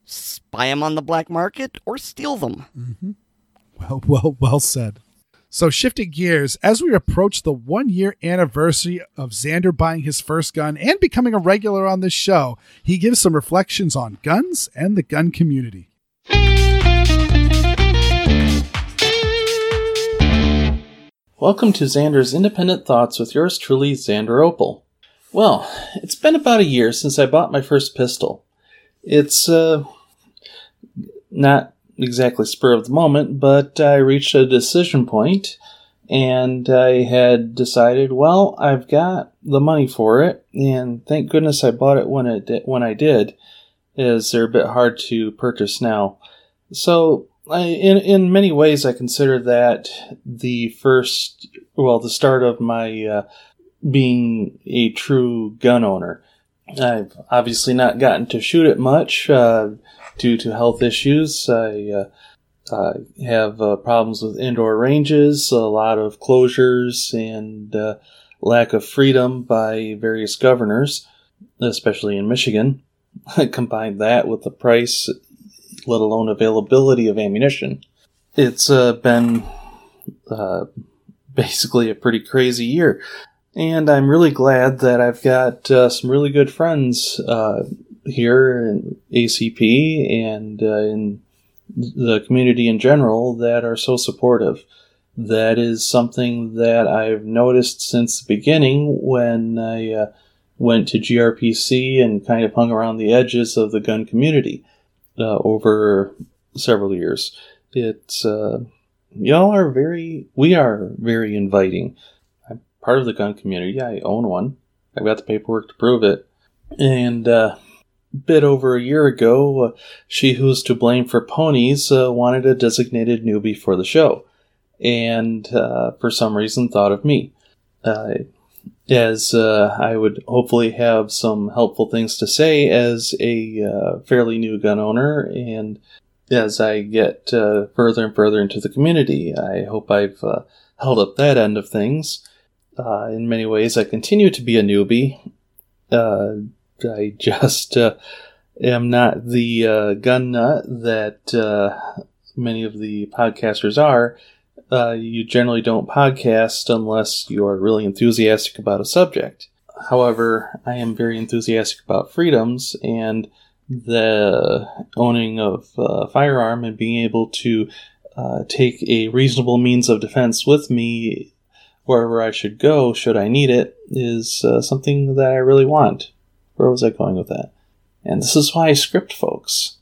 buy them on the black market or steal them. Mm-hmm. Well, well, well said. So shifting gears, as we approach the one-year anniversary of Xander buying his first gun and becoming a regular on this show, he gives some reflections on guns and the gun community. Welcome to Xander's Independent Thoughts with yours truly, Xander Opal. Well, it's been about a year since I bought my first pistol. It's, uh, not exactly spur of the moment, but I reached a decision point, and I had decided, well, I've got the money for it, and thank goodness I bought it when it when I did, as they're a bit hard to purchase now. So, I, in in many ways, I consider that the first, well, the start of my uh, being a true gun owner. I've obviously not gotten to shoot it much uh, due to health issues. I uh, uh, have uh, problems with indoor ranges, a lot of closures, and uh, lack of freedom by various governors, especially in Michigan. Combine that with the price, let alone availability of ammunition. It's uh, been uh, basically a pretty crazy year. And I'm really glad that I've got uh, some really good friends uh, here in A C P and uh, in the community in general that are so supportive. That is something that I've noticed since the beginning when I uh, went to G R P C and kind of hung around the edges of the gun community uh, over several years. It's, uh, y'all are very, we are very inviting. I'm part of the gun community. I own one. I've got the paperwork to prove it. And uh, a bit over a year ago, uh, She Who's to Blame for Ponies uh, wanted a designated newbie for the show. And uh, for some reason thought of me. Uh, as uh, I would hopefully have some helpful things to say as a uh, fairly new gun owner, and as I get uh, further and further into the community. I hope I've uh, held up that end of things. Uh, in many ways, I continue to be a newbie. Uh, I just uh, am not the uh, gun nut that uh, many of the podcasters are. Uh, you generally don't podcast unless you are really enthusiastic about a subject. However, I am very enthusiastic about freedoms and the owning of a firearm and being able to uh, take a reasonable means of defense with me wherever I should go, should I need it, is uh, something that I really want. Where was I going with that? And this is why I script, folks.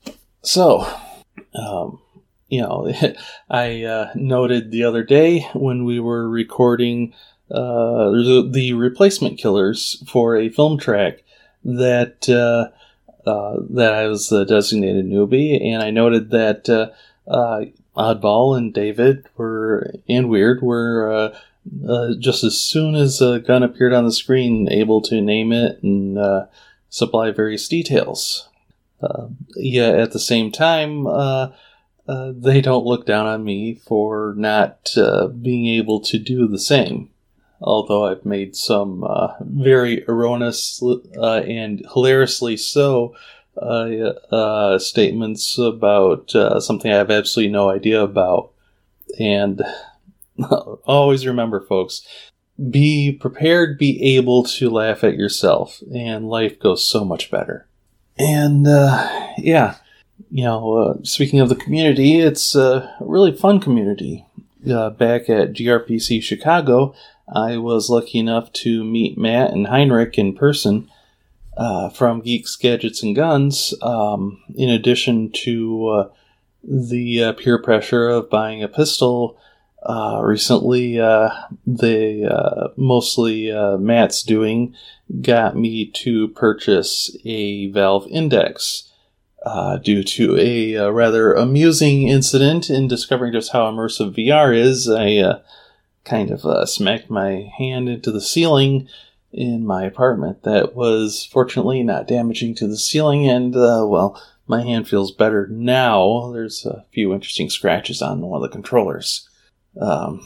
So, um... You know, I uh, noted the other day when we were recording uh, the, the Replacement Killers for a film track that uh, uh, that I was the designated newbie, and I noted that uh, uh, Oddball and David were and Weird were uh, uh, just as soon as a gun appeared on the screen, able to name it and uh, supply various details. Uh, yeah, at the same time. Uh, Uh, they don't look down on me for not uh, being able to do the same. Although I've made some uh, very erroneous uh, and hilariously so uh, uh, statements about uh, something I have absolutely no idea about. And always remember, folks, be prepared, be able to laugh at yourself, and life goes so much better. And, uh, yeah. You know, uh, speaking of the community, it's a really fun community. Uh, back at G R P C Chicago, I was lucky enough to meet Matt and Heinrich in person uh, from Geeks, Gadgets, and Guns, um, in addition to uh, the uh, peer pressure of buying a pistol. Uh, recently, uh, they, uh, mostly uh, Matt's doing, got me to purchase a Valve Index. Uh, due to a, a rather amusing incident in discovering just how immersive V R is, I uh, kind of uh, smacked my hand into the ceiling in my apartment. That was fortunately not damaging to the ceiling, and, uh, well, my hand feels better now. There's a few interesting scratches on one of the controllers. Um,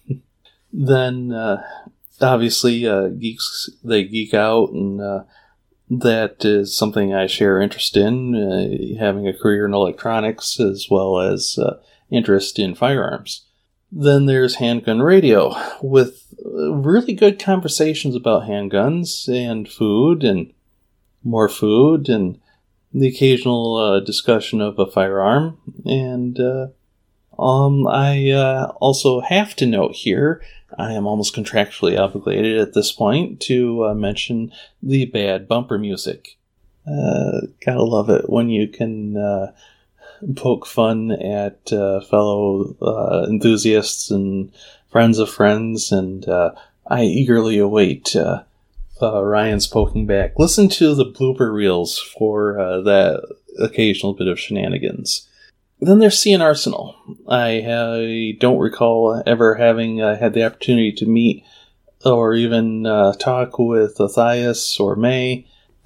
then, uh, obviously, uh, geeks, they geek out, and uh, that is something I share interest in, uh, having a career in electronics as well as uh, interest in firearms. Then there's Handgun Radio, with really good conversations about handguns and food and more food and the occasional uh, discussion of a firearm. And uh, um, I uh, also have to note here, I am almost contractually obligated at this point to uh, mention the bad bumper music. Uh, gotta love it when you can uh, poke fun at uh, fellow uh, enthusiasts and friends of friends, and uh, I eagerly await uh, uh, Ryan's poking back. Listen to the blooper reels for uh, that occasional bit of shenanigans. Then there's C N Arsenal. I, I don't recall ever having uh, had the opportunity to meet or even uh, talk with Matthias or May,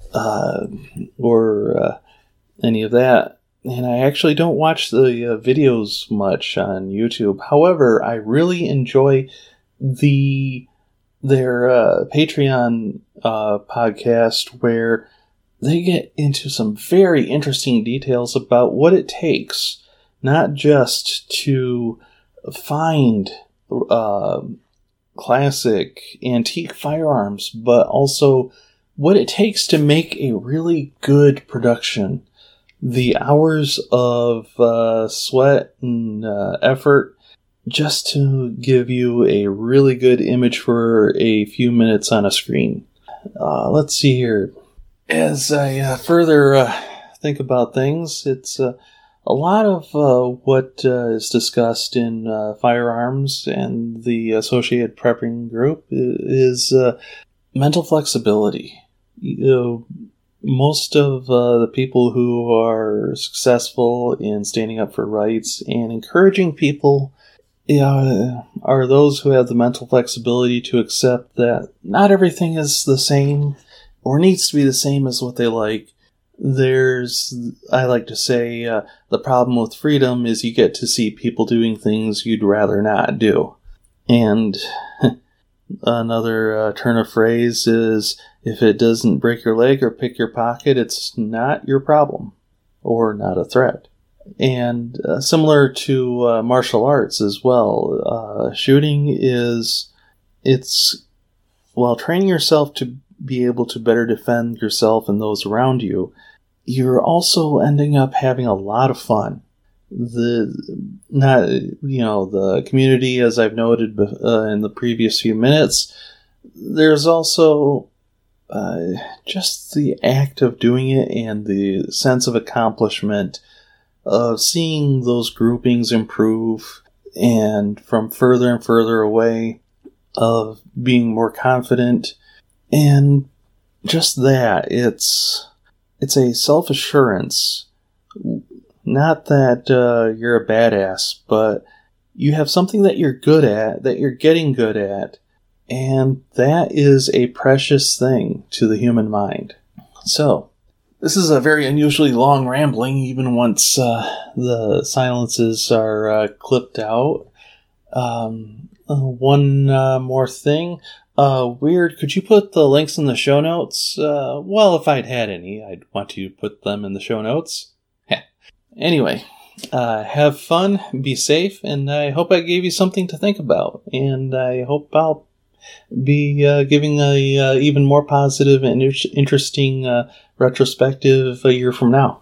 uh, or uh, any of that. And I actually don't watch the uh, videos much on YouTube. However, I really enjoy the their uh, Patreon uh, podcast, where they get into some very interesting details about what it takes, not just to find uh, classic antique firearms, but also what it takes to make a really good production. The hours of uh, sweat and uh, effort just to give you a really good image for a few minutes on a screen. Uh, let's see here. As I uh, further uh, think about things, it's uh, a lot of uh, what uh, is discussed in uh, firearms and the associated prepping group is uh, mental flexibility. You know, most of uh, the people who are successful in standing up for rights and encouraging people uh, are those who have the mental flexibility to accept that not everything is the same or needs to be the same as what they like. There's, I like to say, uh, the problem with freedom is you get to see people doing things you'd rather not do. And another uh, turn of phrase is, if it doesn't break your leg or pick your pocket, it's not your problem or not a threat. And uh, similar to uh, martial arts as well, uh, shooting is, it's, while training yourself to be able to better defend yourself and those around you, you're also ending up having a lot of fun. The not you know the community, as I've noted uh, in the previous few minutes, there's also uh, just the act of doing it and the sense of accomplishment of seeing those groupings improve, and from further and further away, of being more confident. And just that, it's it's a self-assurance. Not that uh, you're a badass, but you have something that you're good at, that you're getting good at, and that is a precious thing to the human mind. So, this is a very unusually long rambling, even once uh, the silences are uh, clipped out. Um, uh, one uh, more thing. Uh, Weird, could you put the links in the show notes? Uh, well, if I'd had any, I'd want to put them in the show notes. Heh. Anyway, uh, have fun, be safe, and I hope I gave you something to think about. And I hope I'll be uh, giving a uh, even more positive and inter- interesting uh, retrospective a year from now.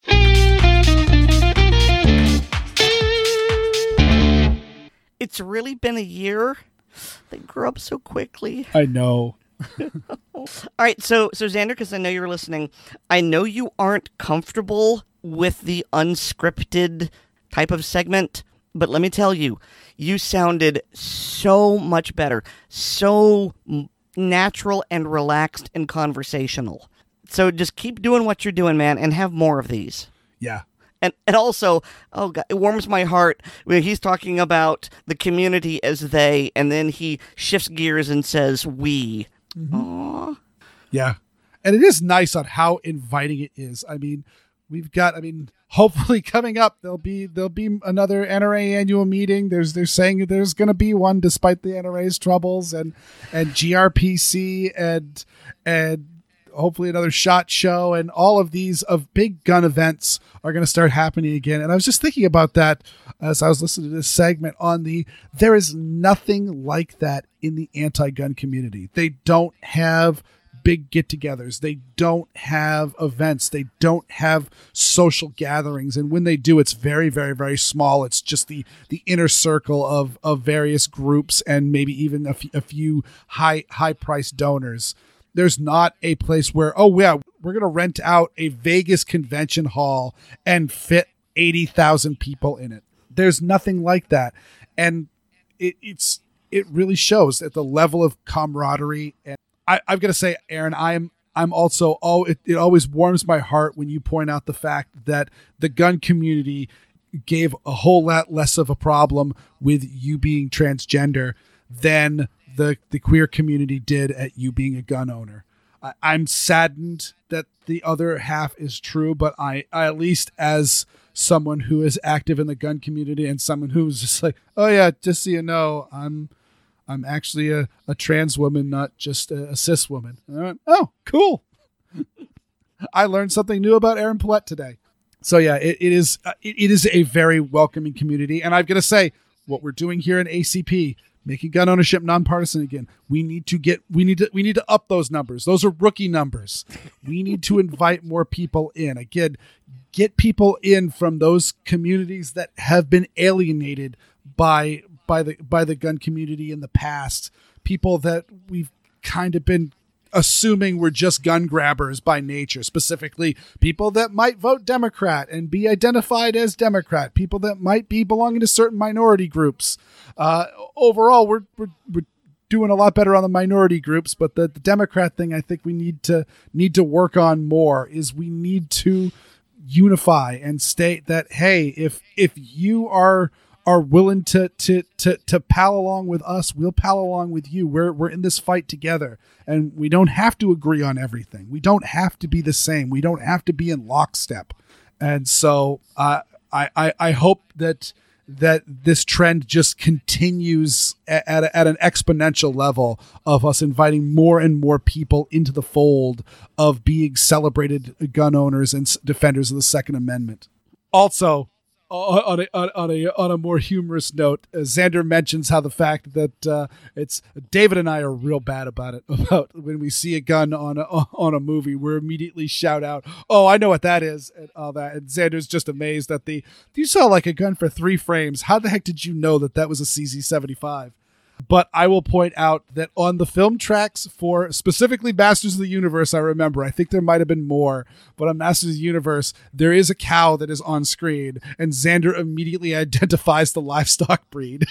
It's really been a year. They grew up so quickly. I know. All right, so so Xander, because I know you're listening, I know you aren't comfortable with the unscripted type of segment, but let me tell you, you sounded so much better, so natural and relaxed and conversational. So just keep doing what you're doing, man, and have more of these. Yeah. And and also, oh God, it warms my heart when he's talking about the community as they, and then he shifts gears and says we. Mm-hmm. Aww. Yeah. And it is nice on how inviting it is. I mean, we've got, I mean, hopefully coming up, there'll be there'll be another N R A annual meeting. There's they're saying there's going to be one despite the N R A's troubles, and and G R P C and and hopefully another SHOT Show, and all of these of big gun events are going to start happening again. And I was just thinking about that as I was listening to this segment on the, there is nothing like that in the anti-gun community. They don't have big get-togethers. They don't have events. They don't have social gatherings. And when they do, it's very, very, very small. It's just the, the inner circle of, of various groups and maybe even a, f- a few high, high-priced donors. There's not a place where, oh, yeah, we're going to rent out a Vegas convention hall and fit eighty thousand people in it. There's nothing like that. And it, it's it really shows at the level of camaraderie. And I, I've got to say, Aaron, I'm I'm also, oh, it, it always warms my heart when you point out the fact that the gun community gave a whole lot less of a problem with you being transgender than the the queer community did at you being a gun owner. I, I'm saddened that the other half is true, but I, I at least as someone who is active in the gun community and someone who's just like, oh yeah, just so you know, I'm I'm actually a, a trans woman, not just a, a cis woman. And I went, oh, cool. I learned something new about Aaron Paulette today. So yeah, it, it is uh, it, it is a very welcoming community, and I've got to say, what we're doing here in A C P, making gun ownership nonpartisan again, we need to get we need to we need to up those numbers. Those are rookie numbers. We need to invite more people in. Again, get people in from those communities that have been alienated by by the by the gun community in the past. People that we've kind of been assuming we're just gun grabbers by nature, specifically people that might vote Democrat and be identified as Democrat, people that might be belonging to certain minority groups. Uh, overall, we're, we're, we're doing a lot better on the minority groups, but the, the Democrat thing I think we need to need to work on more is we need to unify and state that, hey, if if you are are willing to to to to pal along with us, we'll pal along with you. We're we're in this fight together, and we don't have to agree on everything. We don't have to be the same. We don't have to be in lockstep. And so uh, I, I I hope that that this trend just continues at at, a, at an exponential level of us inviting more and more people into the fold of being celebrated gun owners and defenders of the Second Amendment. Also, On a, on a on a more humorous note, uh, Xander mentions how the fact that uh, it's David and I are real bad about it. About when we see a gun on a, on a movie, we're immediately shout out, "Oh, I know what that is," and all that. And Xander's just amazed at the. You saw like a gun for three frames. How the heck did you know that that was a C Z seventy-five? But I will point out that on the film tracks for specifically Masters of the Universe, I remember, I think there might have been more, but on Masters of the Universe, there is a cow that is on screen, and Xander immediately identifies the livestock breed.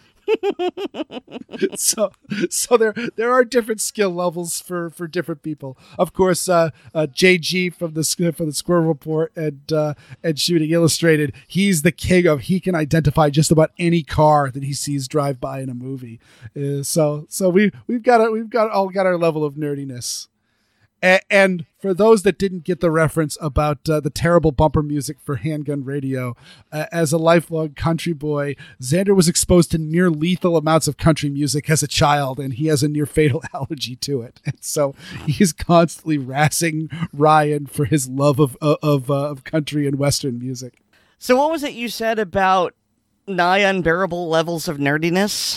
so so there there are different skill levels for, for different people. Of course, uh, uh, J G from the from the Squirrel Report and uh, and Shooting Illustrated, he's the king of he can identify just about any car that he sees drive by in a movie. Uh, so so we we've got a, we've got all got our level of nerdiness. A- and for those that didn't get the reference about uh, the terrible bumper music for Handgun Radio, uh, as a lifelong country boy, Xander was exposed to near lethal amounts of country music as a child, and he has a near fatal allergy to it. And so he's constantly razzing Ryan for his love of of of, uh, of country and Western music. So what was it you said about nigh unbearable levels of nerdiness?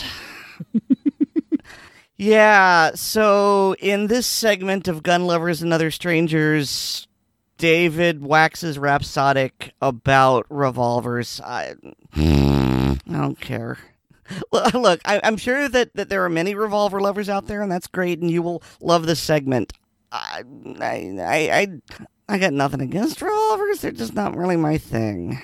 Yeah, so in this segment of Gun Lovers and Other Strangers, David waxes rhapsodic about revolvers. I, I don't care. Look, I, I'm sure that, that there are many revolver lovers out there, and that's great, and you will love this segment. I, I, I, I, I got nothing against revolvers. They're just not really my thing.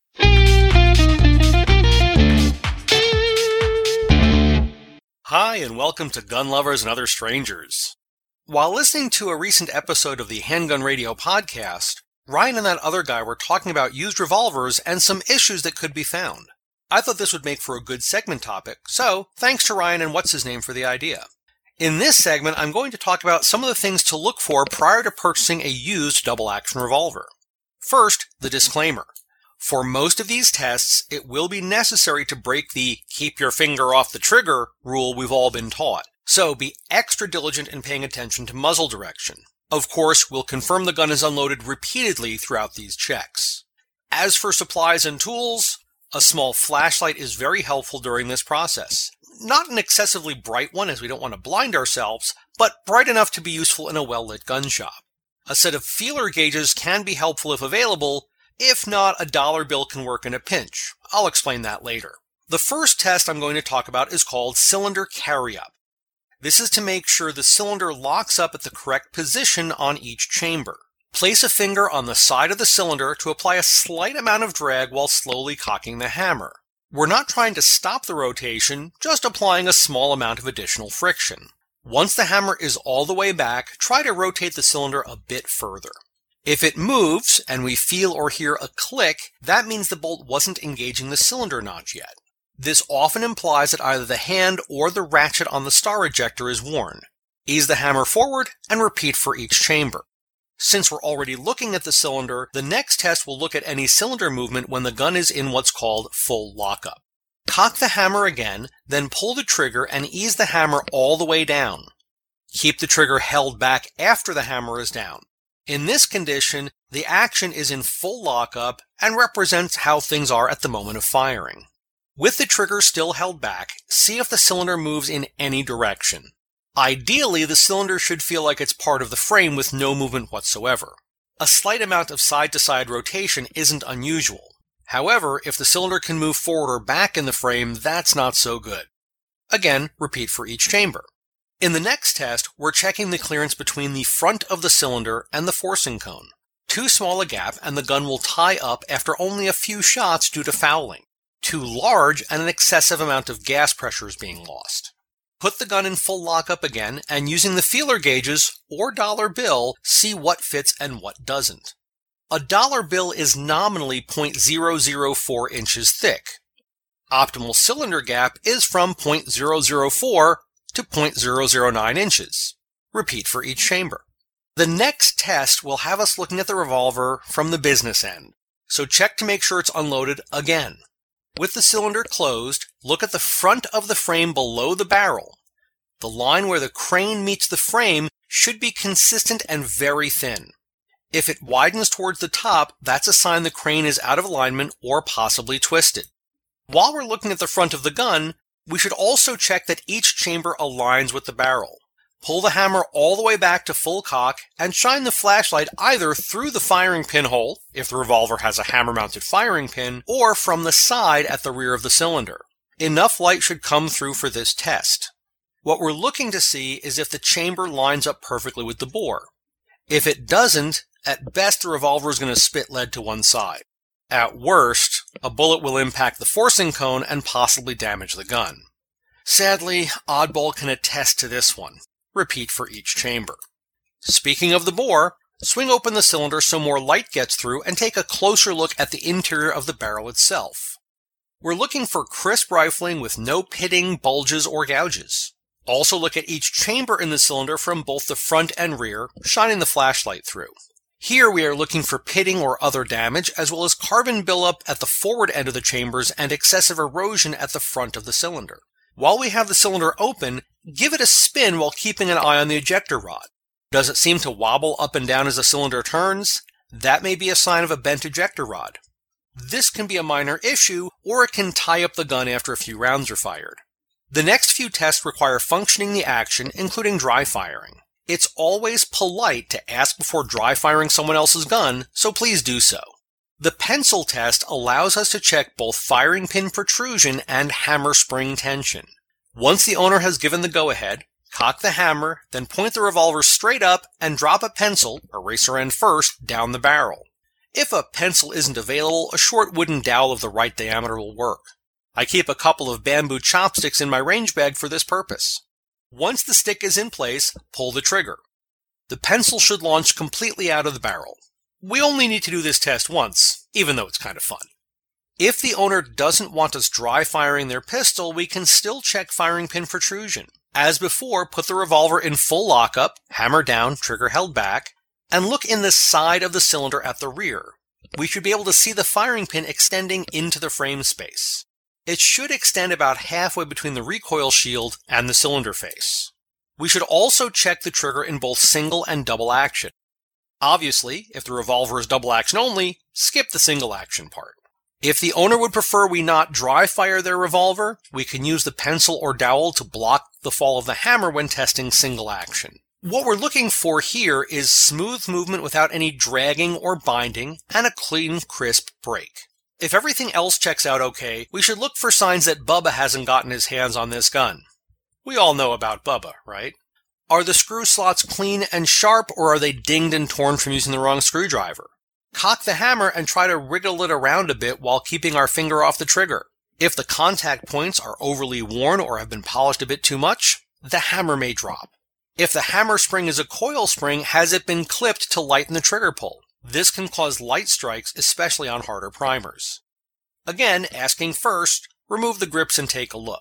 Hi, and welcome to Gun Lovers and Other Strangers. While listening to a recent episode of the Handgun Radio podcast, Ryan and that other guy were talking about used revolvers and some issues that could be found. I thought this would make for a good segment topic, so thanks to Ryan and what's-his-name for the idea. In this segment, I'm going to talk about some of the things to look for prior to purchasing a used double-action revolver. First, the disclaimer. For most of these tests, it will be necessary to break the keep your finger off the trigger rule we've all been taught. So be extra diligent in paying attention to muzzle direction. Of course, we'll confirm the gun is unloaded repeatedly throughout these checks. As for supplies and tools, a small flashlight is very helpful during this process. Not an excessively bright one, as we don't want to blind ourselves, but bright enough to be useful in a well-lit gun shop. A set of feeler gauges can be helpful if available. If not, a dollar bill can work in a pinch. I'll explain that later. The first test I'm going to talk about is called cylinder carry-up. This is to make sure the cylinder locks up at the correct position on each chamber. Place a finger on the side of the cylinder to apply a slight amount of drag while slowly cocking the hammer. We're not trying to stop the rotation, just applying a small amount of additional friction. Once the hammer is all the way back, try to rotate the cylinder a bit further. If it moves, and we feel or hear a click, that means the bolt wasn't engaging the cylinder notch yet. This often implies that either the hand or the ratchet on the star ejector is worn. Ease the hammer forward and repeat for each chamber. Since we're already looking at the cylinder, the next test will look at any cylinder movement when the gun is in what's called full lockup. Cock the hammer again, then pull the trigger and ease the hammer all the way down. Keep the trigger held back after the hammer is down. In this condition, the action is in full lockup and represents how things are at the moment of firing. With the trigger still held back, see if the cylinder moves in any direction. Ideally, the cylinder should feel like it's part of the frame with no movement whatsoever. A slight amount of side-to-side rotation isn't unusual. However, if the cylinder can move forward or back in the frame, that's not so good. Again, repeat for each chamber. In the next test, we're checking the clearance between the front of the cylinder and the forcing cone. Too small a gap and the gun will tie up after only a few shots due to fouling. Too large and an excessive amount of gas pressure is being lost. Put the gun in full lockup again, and using the feeler gauges or dollar bill, see what fits and what doesn't. A dollar bill is nominally zero point zero zero four inches thick. Optimal cylinder gap is from zero point zero zero four to zero point zero zero nine inches. Repeat for each chamber. The next test will have us looking at the revolver from the business end, so check to make sure it's unloaded again. With the cylinder closed, look at the front of the frame below the barrel. The line where the crane meets the frame should be consistent and very thin. If it widens towards the top, that's a sign the crane is out of alignment or possibly twisted. While we're looking at the front of the gun, we should also check that each chamber aligns with the barrel. Pull the hammer all the way back to full cock and shine the flashlight either through the firing pin hole, if the revolver has a hammer-mounted firing pin, or from the side at the rear of the cylinder. Enough light should come through for this test. What we're looking to see is if the chamber lines up perfectly with the bore. If it doesn't, at best the revolver is going to spit lead to one side. At worst, a bullet will impact the forcing cone and possibly damage the gun. Sadly, Oddball can attest to this one. Repeat for each chamber. Speaking of the bore, swing open the cylinder so more light gets through and take a closer look at the interior of the barrel itself. We're looking for crisp rifling with no pitting, bulges, or gouges. Also look at each chamber in the cylinder from both the front and rear, shining the flashlight through. Here we are looking for pitting or other damage, as well as carbon buildup at the forward end of the chambers and excessive erosion at the front of the cylinder. While we have the cylinder open, give it a spin while keeping an eye on the ejector rod. Does it seem to wobble up and down as the cylinder turns? That may be a sign of a bent ejector rod. This can be a minor issue, or it can tie up the gun after a few rounds are fired. The next few tests require functioning the action, including dry firing. It's always polite to ask before dry firing someone else's gun, so please do so. The pencil test allows us to check both firing pin protrusion and hammer spring tension. Once the owner has given the go-ahead, cock the hammer, then point the revolver straight up and drop a pencil, eraser end first, down the barrel. If a pencil isn't available, a short wooden dowel of the right diameter will work. I keep a couple of bamboo chopsticks in my range bag for this purpose. Once the stick is in place, pull the trigger. The pencil should launch completely out of the barrel. We only need to do this test once, even though it's kind of fun. If the owner doesn't want us dry firing their pistol, we can still check firing pin protrusion. As before, put the revolver in full lockup, hammer down, trigger held back, and look in the side of the cylinder at the rear. We should be able to see the firing pin extending into the frame space. It should extend about halfway between the recoil shield and the cylinder face. We should also check the trigger in both single and double action. Obviously, if the revolver is double action only, skip the single action part. If the owner would prefer we not dry fire their revolver, we can use the pencil or dowel to block the fall of the hammer when testing single action. What we're looking for here is smooth movement without any dragging or binding, and a clean, crisp break. If everything else checks out okay, we should look for signs that Bubba hasn't gotten his hands on this gun. We all know about Bubba, right? Are the screw slots clean and sharp, or are they dinged and torn from using the wrong screwdriver? Cock the hammer and try to wriggle it around a bit while keeping our finger off the trigger. If the contact points are overly worn or have been polished a bit too much, the hammer may drop. If the hammer spring is a coil spring, has it been clipped to lighten the trigger pull? This can cause light strikes, especially on harder primers. Again, asking first, remove the grips and take a look.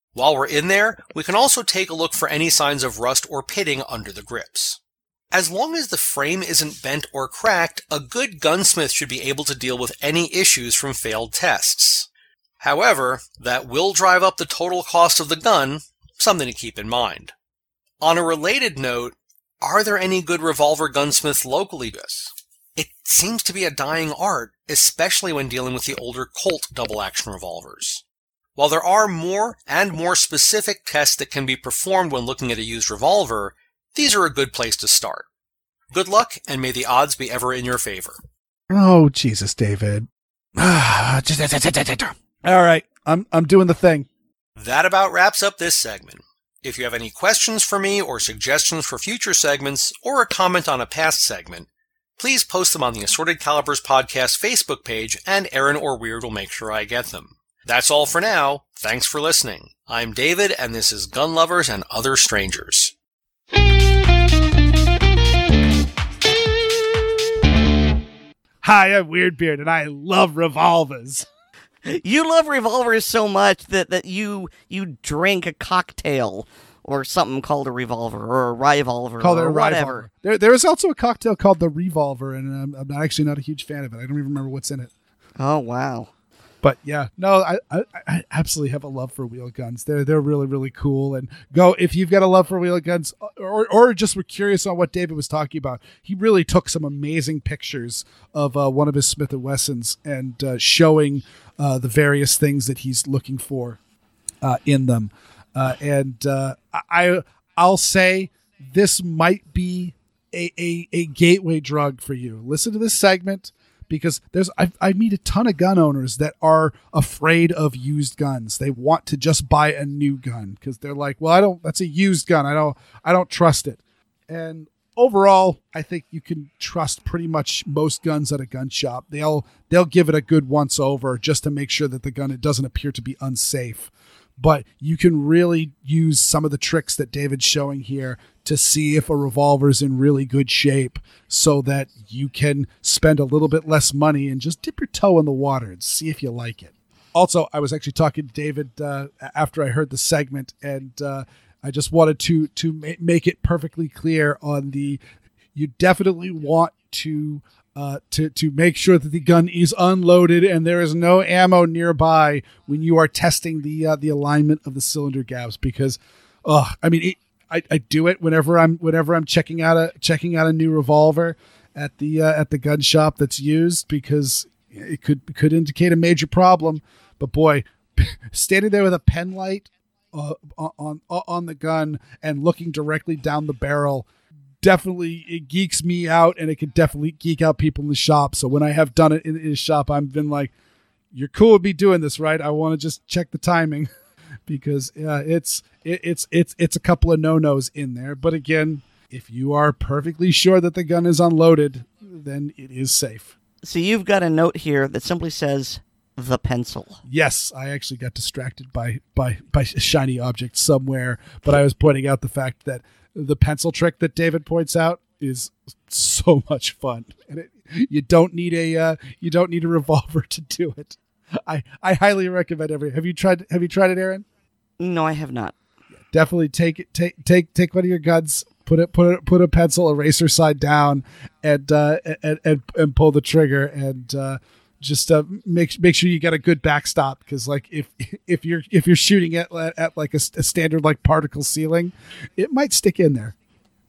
While we're in there, we can also take a look for any signs of rust or pitting under the grips. As long as the frame isn't bent or cracked, a good gunsmith should be able to deal with any issues from failed tests. However, that will drive up the total cost of the gun, something to keep in mind. On a related note, are there any good revolver gunsmiths locally, Gus? It seems to be a dying art, especially when dealing with the older Colt double-action revolvers. While there are more and more specific tests that can be performed when looking at a used revolver, these are a good place to start. Good luck, and may the odds be ever in your favor. Oh, Jesus, David. All right, I'm I'm doing the thing. That about wraps up this segment. If you have any questions for me or suggestions for future segments or a comment on a past segment, please post them on the Assorted Calibers Podcast Facebook page and Aaron or Weird will make sure I get them. That's all for now. Thanks for listening. I'm David, and this is Gun Lovers and Other Strangers. Hi, I'm Weirdbeard, and I love revolvers. You love revolvers so much that, that you you drink a cocktail or something called a revolver or a revolver Called or it a whatever. revolver. There, there is also a cocktail called the Revolver, and I'm, I'm actually not a huge fan of it. I don't even remember what's in it. Oh, wow. But yeah, no, I, I I absolutely have a love for wheel guns. They're they're really really cool. And go if you've got a love for wheel guns, or or just were curious on what David was talking about. He really took some amazing pictures of uh, one of his Smith and Wessons and uh, showing uh, the various things that he's looking for uh, in them. Uh, and uh, I I'll say this might be a, a a gateway drug for you. Listen to this segment. Because there's, I, I meet a ton of gun owners that are afraid of used guns. They want to just buy a new gun because they're like, well, I don't. That's a used gun. I don't. I don't trust it. And overall, I think you can trust pretty much most guns at a gun shop. They'll they'll give it a good once over just to make sure that the gun it doesn't appear to be unsafe. But you can really use some of the tricks that David's showing here to see if a revolver's in really good shape so that you can spend a little bit less money and just dip your toe in the water and see if you like it. Also, I was actually talking to David uh, after I heard the segment, and uh, I just wanted to to ma- make it perfectly clear on the, you definitely want to Uh, to to make sure that the gun is unloaded and there is no ammo nearby when you are testing the uh, the alignment of the cylinder gaps, because uh I mean it, I, I do it whenever I'm whenever I'm checking out a checking out a new revolver at the uh, at the gun shop that's used, because it could it could indicate a major problem. But boy, standing there with a pen light uh, on on the gun and looking directly down the barrel, definitely it geeks me out, and it could definitely geek out people in the shop. So when I have done it in, in the shop, I've been like, you're cool with me doing this, right? I want to just check the timing because uh, it's it, it's it's it's a couple of no-nos in there. But again, if you are perfectly sure that the gun is unloaded, then it is safe. So you've got a note here that simply says the pencil. Yes, I actually got distracted by by by a shiny object somewhere, but I was pointing out the fact that the pencil trick that David points out is so much fun, and it, you don't need a uh, you don't need a revolver to do it. I, I highly recommend every. Have you tried? Have you tried it, Aaron? No, I have not. Yeah, definitely take it. Take take take one of your guns. Put it. Put it. Put a pencil eraser side down, and uh, and, and and pull the trigger, and uh, just uh, make make sure you get a good backstop, because like if if you're if you're shooting at at like a, a standard like particle ceiling, it might stick in there.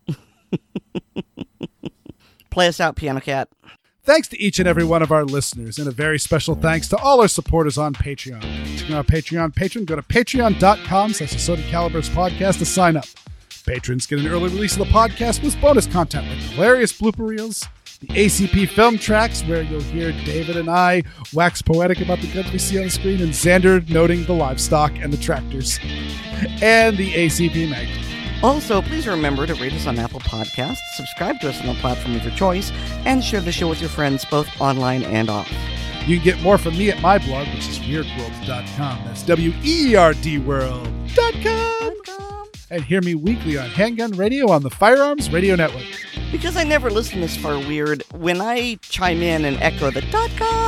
Play us out, Piano Cat. Thanks to each and every one of our listeners, and a very special thanks to all our supporters on Patreon. To go on Patreon, Patreon, go to patreon.com slash Assorted Calibers Podcast to sign up. Patrons get an early release of the podcast with bonus content like hilarious blooper reels, the A C P film tracks where you'll hear David and I wax poetic about the guns we see on the screen, and Xander noting the livestock and the tractors, and the A C P mag. Also, please remember to rate us on Apple Podcasts, subscribe to us on the platform of your choice, and share the show with your friends both online and off. You can get more from me at my blog, which is weird world dot com. That's W E R D world dot com. And hear me weekly on Handgun Radio on the Firearms Radio Network. Because I never listen this far weird, when I chime in and echo the .com,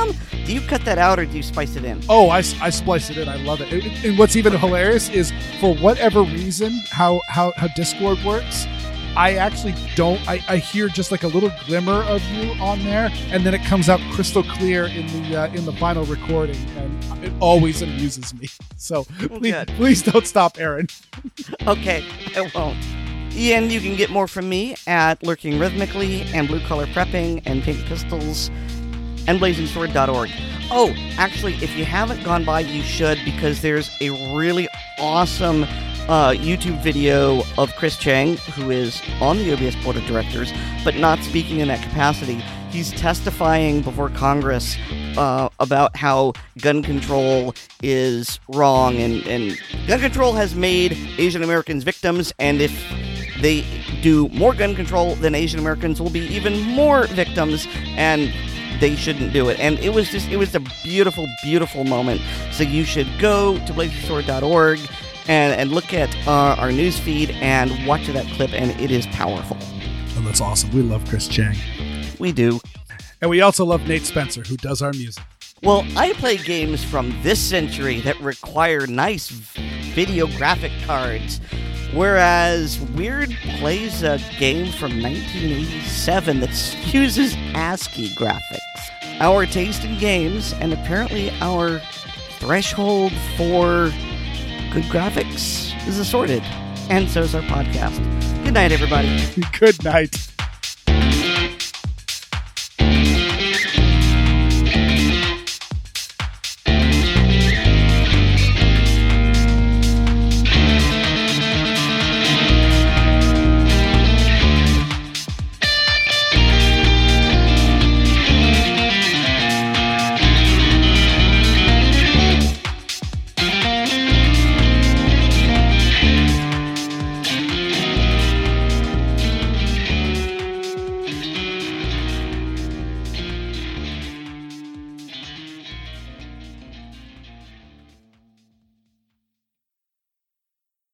Do you cut that out or do you spice it in? Oh, I, I splice it in. I love it. And, and what's even hilarious is, for whatever reason, how how, how Discord works, I actually don't. I, I hear just like a little glimmer of you on there, and then it comes out crystal clear in the uh, in the final recording, and it always amuses me. So please, Good. please don't stop, Aaron. Okay, I won't. Ian, you can get more from me at Lurking Rhythmically and Blue Collar Prepping and Pink Pistols and blazing sword dot org. Oh, actually, if you haven't gone by, you should, because there's a really awesome uh, YouTube video of Chris Chang, who is on the O B S Board of Directors, but not speaking in that capacity. He's testifying before Congress uh, about how gun control is wrong, and, and gun control has made Asian Americans victims, and if they do more gun control, then Asian Americans will be even more victims, and they shouldn't do it. And it was just, it was a beautiful, beautiful moment. So you should go to blazing sword dot org and, and look at uh, our news feed and watch that clip, and it is powerful. Oh, that's awesome. We love Chris Chang. We do. And we also love Nate Spencer, who does our music. Well, I play games from this century that require nice video graphic cards, whereas Weird plays a game from nineteen eighty-seven that uses ASCII graphics. Our taste in games, and apparently our threshold for good graphics, is assorted. And so is our podcast. Good night, everybody. Good night.